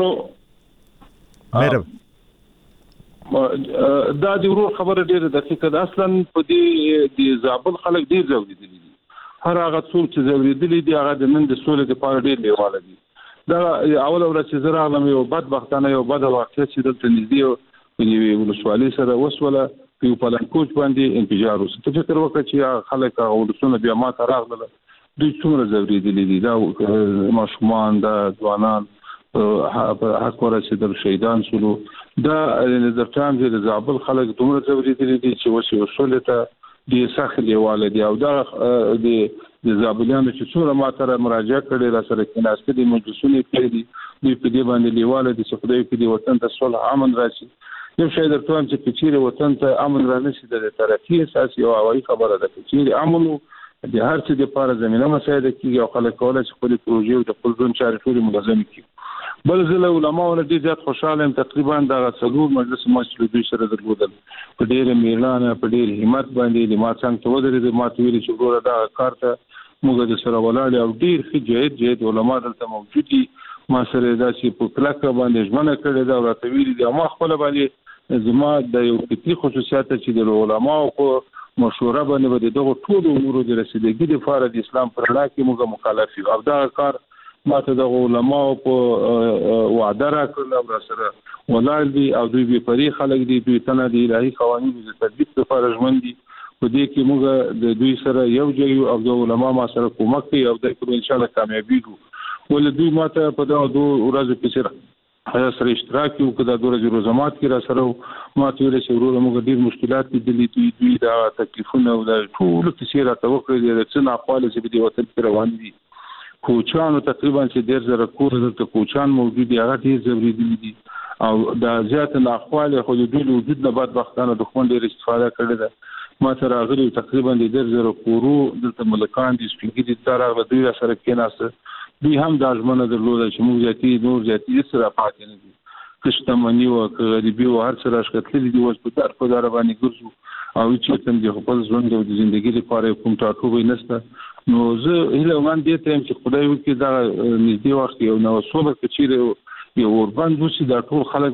دا د ورو خبره ډیره دقیقه ده اصلا په دې د زابل خلک ډیر ځوړي دي هر هغه څوک چې زوریدلې دي هغه د نن د سولې لپاره ډېر لیواله دي دا اول ورځ چې زه راغلم یو بدبختانه یو بد واقعیت چې دلته نږدې یو ولسوالۍ سره وسوله په یو پلانکوچ باندې انفجار وشو ته فکر وکړه چې خلک ولسونه بیا ما ته راغله دوی څومره زوریدلې دي دا ماشومان دا ځوانان په حق ورسېدل شهیدان شول دا نظر ټام چې د زابل خلک دومره زوریدلې دي چې وسوله ته د ساخلي والدي او دا د زابلیانو چې څومره ماته مراجعه کړې را سره کېناسته دي مجلسونه کړې دي د په دې باندې لیواله دي چې خدای په دې وطن ته صلح امن راشي یو شی درته وایم چې کچېره وطن ته امن را نشي د ترقی اساسي او هوایي خبره ده چې امن د هر څه لپاره زمينه مساعده کیږي او خلک کولای شي خپل پروژې او د خپل ځون چارې ټول منظم کړي بل زله علماء ول دي زیات خوشاله هم تقریبا دا څلور مجلس مسجد دوی سره درلودل په ډېر میلانه په ډېر همت باندې د ما څنګه ته ودرې د ما ویلي چې ګوره دا کار ته موږ د سره ولاړ او ډېر ښه جهاد علماء دلته موجود دي ما سره دا چې په کلاکه باندې ژمنه کړې دا راته ویلي دي ما خپل باندې زما د یو فکری خصوصیات چې د علماء په مشوره باندې دغه ټول امور د رسیدګۍ لپاره د اسلام پر لار کې موږ مخالف یو او دا کار ماته د علماء په وعده راکړل او سره ولال دي او دوی به پرې خلک دي دوی تنه د الهي قوانینو د تطبیق لپاره ژوند دي په دې کې موږ د دوی سره یو ځای او د علماء ما سره کومک کوي او د ان شاء الله کامیابیږو ول دوی ماته په دا دوه ورځې کې سره سره اشتراک یو کدا د ورځې روزمات کې را سره ماته ویل چې ورور موږ ډیر مشکلات دي دوی دا تکلیفونه او د ټول تسیر توقع دي چې نه خپل چې د وطن پر روان دي کوچانو تقریبا چې ډیر زره کور د کوچان موجود دي هغه ډیر ضروري دي او دا زیات نه خپل خو د دوی وجود نه بعد وختانه د خوند ډیر استفاده کړي ده ما سره غوړي تقریبا د ډیر زره کورو د ملکان دي سپینګي تر هغه دوی سره کېناسه دوی هم د ازمنه درلوده چې موږ ذاتي نور ذاتي سره پاتې نه دي کښتمنی او غریبي او هر څه راښکتلې دي اوس په دار باندې ګرځو او چې تم دي خپل ژوند او د ژوندۍ لپاره کوم ټاټوبې نشته نو زه هله وان دي ته چې خدای وکړي دا نږدې وخت یو نو صوبه کچېره یو اوربان دوسی دا ټول خلک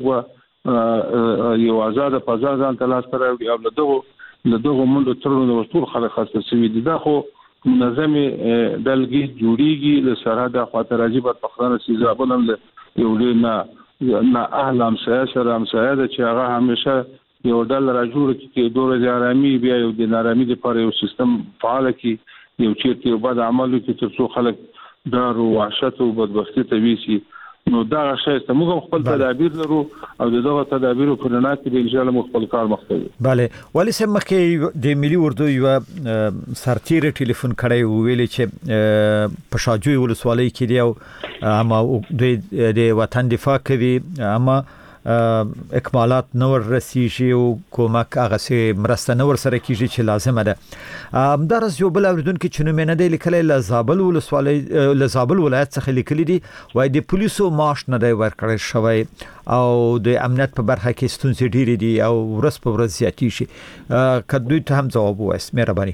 و یو آزاد فضا ځان تلاش کړو او له دغه منډو ترونو ټول خلک خاصه سوي دي دا خو منظمه دلګي جوړیږي له سرحد خاطر راځي په فخرانه سي زابل هم یو نه اهلم سره هم سره چې هغه همیشه یو ډول راجوړ کې دوره د آرامي بیا یو د نارامي لپاره یو سیستم فعال کی یو چې یو بعد عملو کې تر څو خلک دار او وحشت او بدبختی ته ویسي نو دا شی ته موږ خپل تدابیر لرو او دغه تدابیر په لنا کې به ان شاء الله خپل کار مخته bale ولی سم مخکې د ملي اردو یو سرتیر ټلیفون کړی ویل چې په شاجوی ولسوالۍ کې دی اما د وطن دفاع کوي اما اکمالات نور رسیږي او کومک هغه سي مرسته نور سره کیږي چې لازمه ده درس یو بل اوریدونکو چې نو مینه دی لیکل لزابل ولسوالۍ لزابل ولایت څخه لیکل دي وای د پولیسو معاش نه دی ورکړی شوی او د امنیت په برخه کې ستونزې ډېرې دي او ورځ په ورځ زیاتې شي کدوې ته هم جواب وایست مهرباني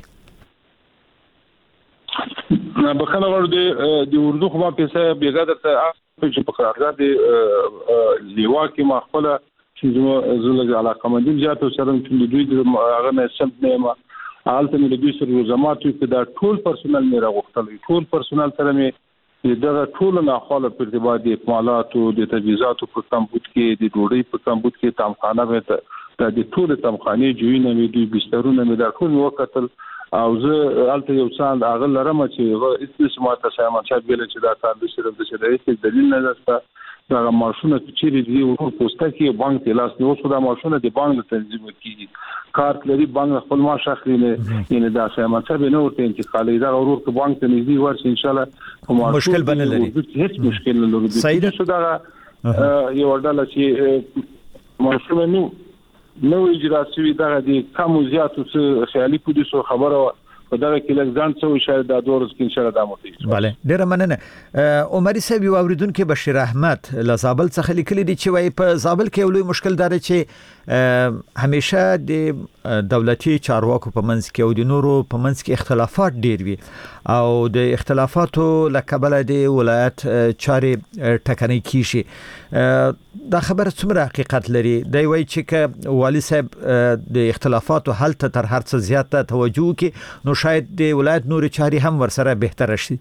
بخنه ورته د اردو خو ما پیسې بیګا درته چې په قرارداد لیوا کې مخفله چې زلګ علاقه مندل جاته سره چې دوی د هغه نه سم نه ما حالت مې د دوی سره زمات کې دا ټول پرسونل مې راغوښتل ټول پرسونل سره مې دا ټول نه خپل په ارتباط د اکمالات او د تجهیزات په کمبود کې د ډوډۍ په کمبود کې تامخانه به د ټول تامخانه جوړینه مې دوی بسترونه مې دا ټول وکتل او زه الته یو څان هغه لرم چې استثمار تاسو چې ویل چې دا تاسو سره د شدایت دلیل نه ده دا ماشونه چې دی او پوسټه کې بانک ته لاس نیو شو دا ماشونه د بانک تنظیم کیږي کارت لري بانک خپل معاش اخلي نه یعنی دا څه مطلب نه ورته چې خالي دا ورور ته بانک ته نږدې ورشي ان شاء الله مشکل بنه لري هیڅ مشکل نه لري صحیح ده دا یو ډول چې ماشونه نو اجرا شوی دا د کم زیاتو څه خیالي پولیسو خبره په دا کې لږ ځان څو شاید دا دورس کې ان شاء الله د متي bale ډیر مننه عمر صاحب یو اوریدونکو بشیر احمد لزابل څخه لیکلي دي چې وای په زابل کې لوی مشکل دار چې همیشه د دولتي چارواکو په منځ کې او د نورو په منځ کې اختلافات ډیر وي او د اختلافاتو لکبل د ولایت چارې ټکنۍ کیږي دا خبره څومره حقیقت لري دی وای چې والی صاحب د اختلافاتو حل ته تر هر څه زیاته توجه کوي نو شاید د ولایت نور چاري هم ورسره بهتر شي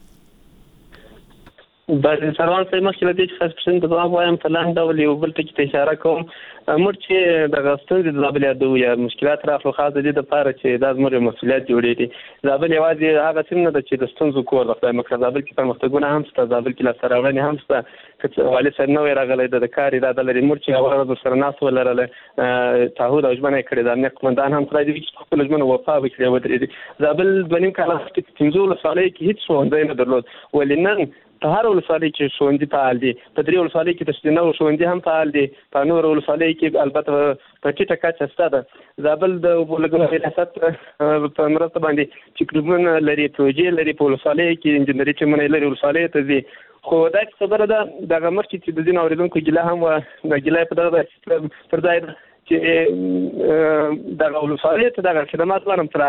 د سروان سره مخکې د 100% د جواب وایم په لاندې ډول یو بل ته کې اشاره کوم امر چې د غستون د زابل یادو یا مشکلات راغلو خاصه دي د پاره چې د زموږ مسولیت جوړېږي زابل یوازې هغه څه نه د چې د ستونزو کور د مخه زابل کې پرمختګونه هم ست زابل کې لاسراوړنې هم ست چې والي سره نو راغلي د کار اراده لري مر چې هغه د سره ناس ولرله تعهد او ژمنه کړې د امنیت قومندان هم خدای دې چې خپل ژمنه وفا وکړي ودرېږي زابل بنیم کاله چې 15 سالې کې هیڅ څه نه درلود ولنن په هر ولسوالۍ کې ښوونځي فعال دي په درې ولسوالۍ کې تشدینه او ښوونځي هم فعال دي په نور ولسوالۍ کې البته په ټیټه کچه ساده زابل د ولګو ریاست په مرسته باندې چې کلبونه لري پروژې لري په ولسوالۍ کې انجنیري چې لري ولسوالۍ ته دي خو دا خبره ده د غمر چې د دین اوریدونکو ګیله هم و ګیله په دغه پر ځای چې د ولسوالۍ ته د خدمات ورم ترخي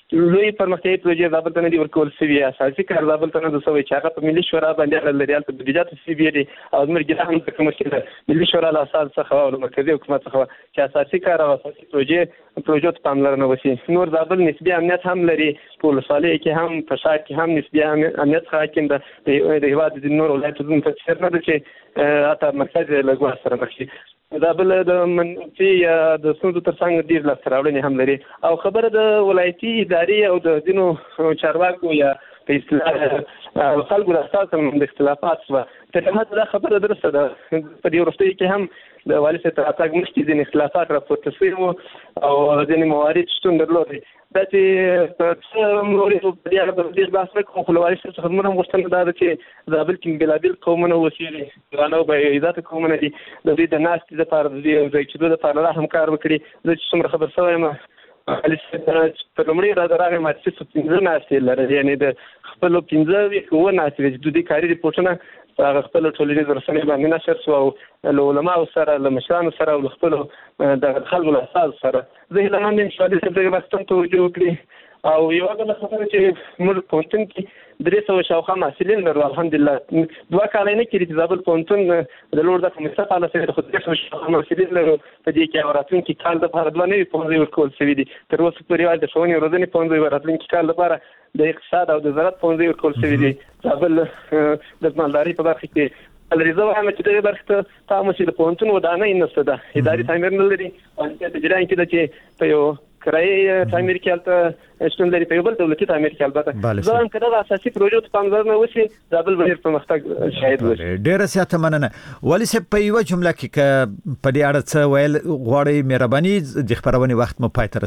لوی پرمختیایي پروژې زابل ته نه دي ورکول شوي. اساسي کار زابل ته نه د سوي چې هغه په ملي شورا باندې لري په بجات سی بي دي او مرګ هم کوم څه ملي شورا له اساس څخه او مرکزی حکومت څخه چې اساسي کار او اساسي پروژې ته پاملرنه وشي. نور زابل نسبی امنیت هم لري، په ولسوالۍ کې هم په ښار کې هم نسبی امنیت حاکم ده. د هیواد د نور ولایتونو په څیر نه ده چې اته مرکز له ګواښ سره مخ شي. زابل د منفي د ستونزو ترڅنګ ډیر لاسته راوړنې هم لري او خبره د ولایتي ادارې او د ځینو چارواکو یا په اصطلاح خلکو د اساس د اختلافات و تر هغه خبره درسته ده. په دې وروستي کې هم د والي صاحب ترڅنګ مشتي ځینې اختلافات راپورته شوي وو او ځینې موارد شتون درلودي. دا چې په موري په دې اړه د بحث وکړو خو والي صاحب څخه موږ هم غوښتنه ده چې زابل کې بلابل قومونه اوسېږي، غانو به عزت قومونه دي، د دې د ناستې لپاره د دې چې د لپاره هم کار وکړي. زه چې څومره خبر شوی یم علي صاحب په لومړي راغی ما چې 15 ناستې لري، یعنی د خپل 15 ناستې د دې کاري ریپورتونه هغه خپل ټولنیز رسنۍ باندې نشر شو او له علماء سره له مشرانو سره او خپل د خلکو له اساس سره زه هیله مند یم چې د دې بحث ته توجه وکړي. او یو بل خبره چې موږ پونتن کې 300 شاوخوا محصلین لرو الحمدلله. 2 کال نه کېږي چې زابل پونتن د لوړ د کمیسه په لاسه د خو 300 شاوخوا محصلین لرو. په دې کې راتلونکي کال د لپاره 2 نوي پونځي ورکول شوي دي. تر اوسه پورې د ښوونې روزنې پونځي راتلونکي کال لپاره د اقتصاد او د زراعت پونځي ورکول شوي دي. زابل د مالدارۍ په برخه کې الریزه وایم چې دغه برخه ته تاسو چې د پونتون ودانې نشته ده، اداري تعمیر نه لري او چې جریان کې د چې په یو کرایي تعمیر کې البته شتون لري، په یو بل دولتي تعمیر کې البته ځان کده د اساسي پروژو ته پاملرنه وشي زابل به په مختګ شاهد وشي. ډیره سیاته مننه. ولی صاحب په یو جمله کې په دې اړه څه ویل غواړي؟ مهرباني د خبرونې وخت مو پای ته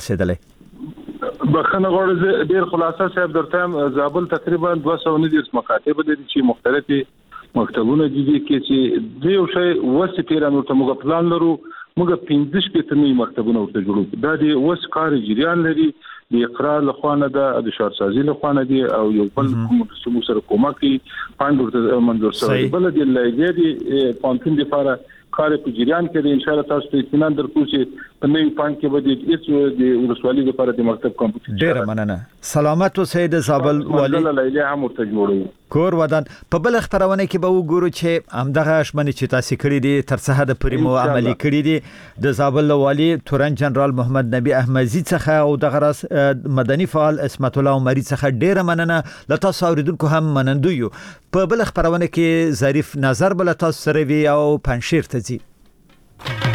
رسیدلی. بخنه غواړم ډیر خلاصه صاحب درته زابل تقریبا 290 مکاتب دي چې مختلفي مکتبونه دي کې چې د یو شی وسه پیرانو ته موږ پلان لرو. موږ 15 پېټنی مکتبونه ورته جوړو. دا د وس کار جریان لري، د اقرار له خوانه ده، د شارسازي له خوانه دي او یو بل کوم سره کومکي پاند ورته منظور شوی. بل د لایګي د پانتون لپاره کار په جریان کې ان شاء الله تاسو ته اطمینان درکو چې په نوې پاند کې به د هیڅ د ولسوالۍ لپاره د مکتب کمپیوټر. ډیر مننه. سلامت اوسئ. د زابل والي لایګي هم ورته جوړوي. کور ودان په بل خبرونه کې به وګورو چې همدغه شمنې چې تاسو کړی دي تر څه حد پورې مو عملي کړی دي. د زابل والي تورن جنرال محمد نبی احمدزي څخه او دغه مدني فعال اسمت الله عمري څخه ډیره مننه. له تاسو اوریدونکو هم منندو یو. په بل خبرونه کې ظریف نظر بل تاسو سره وی او پنځیر ته ځي.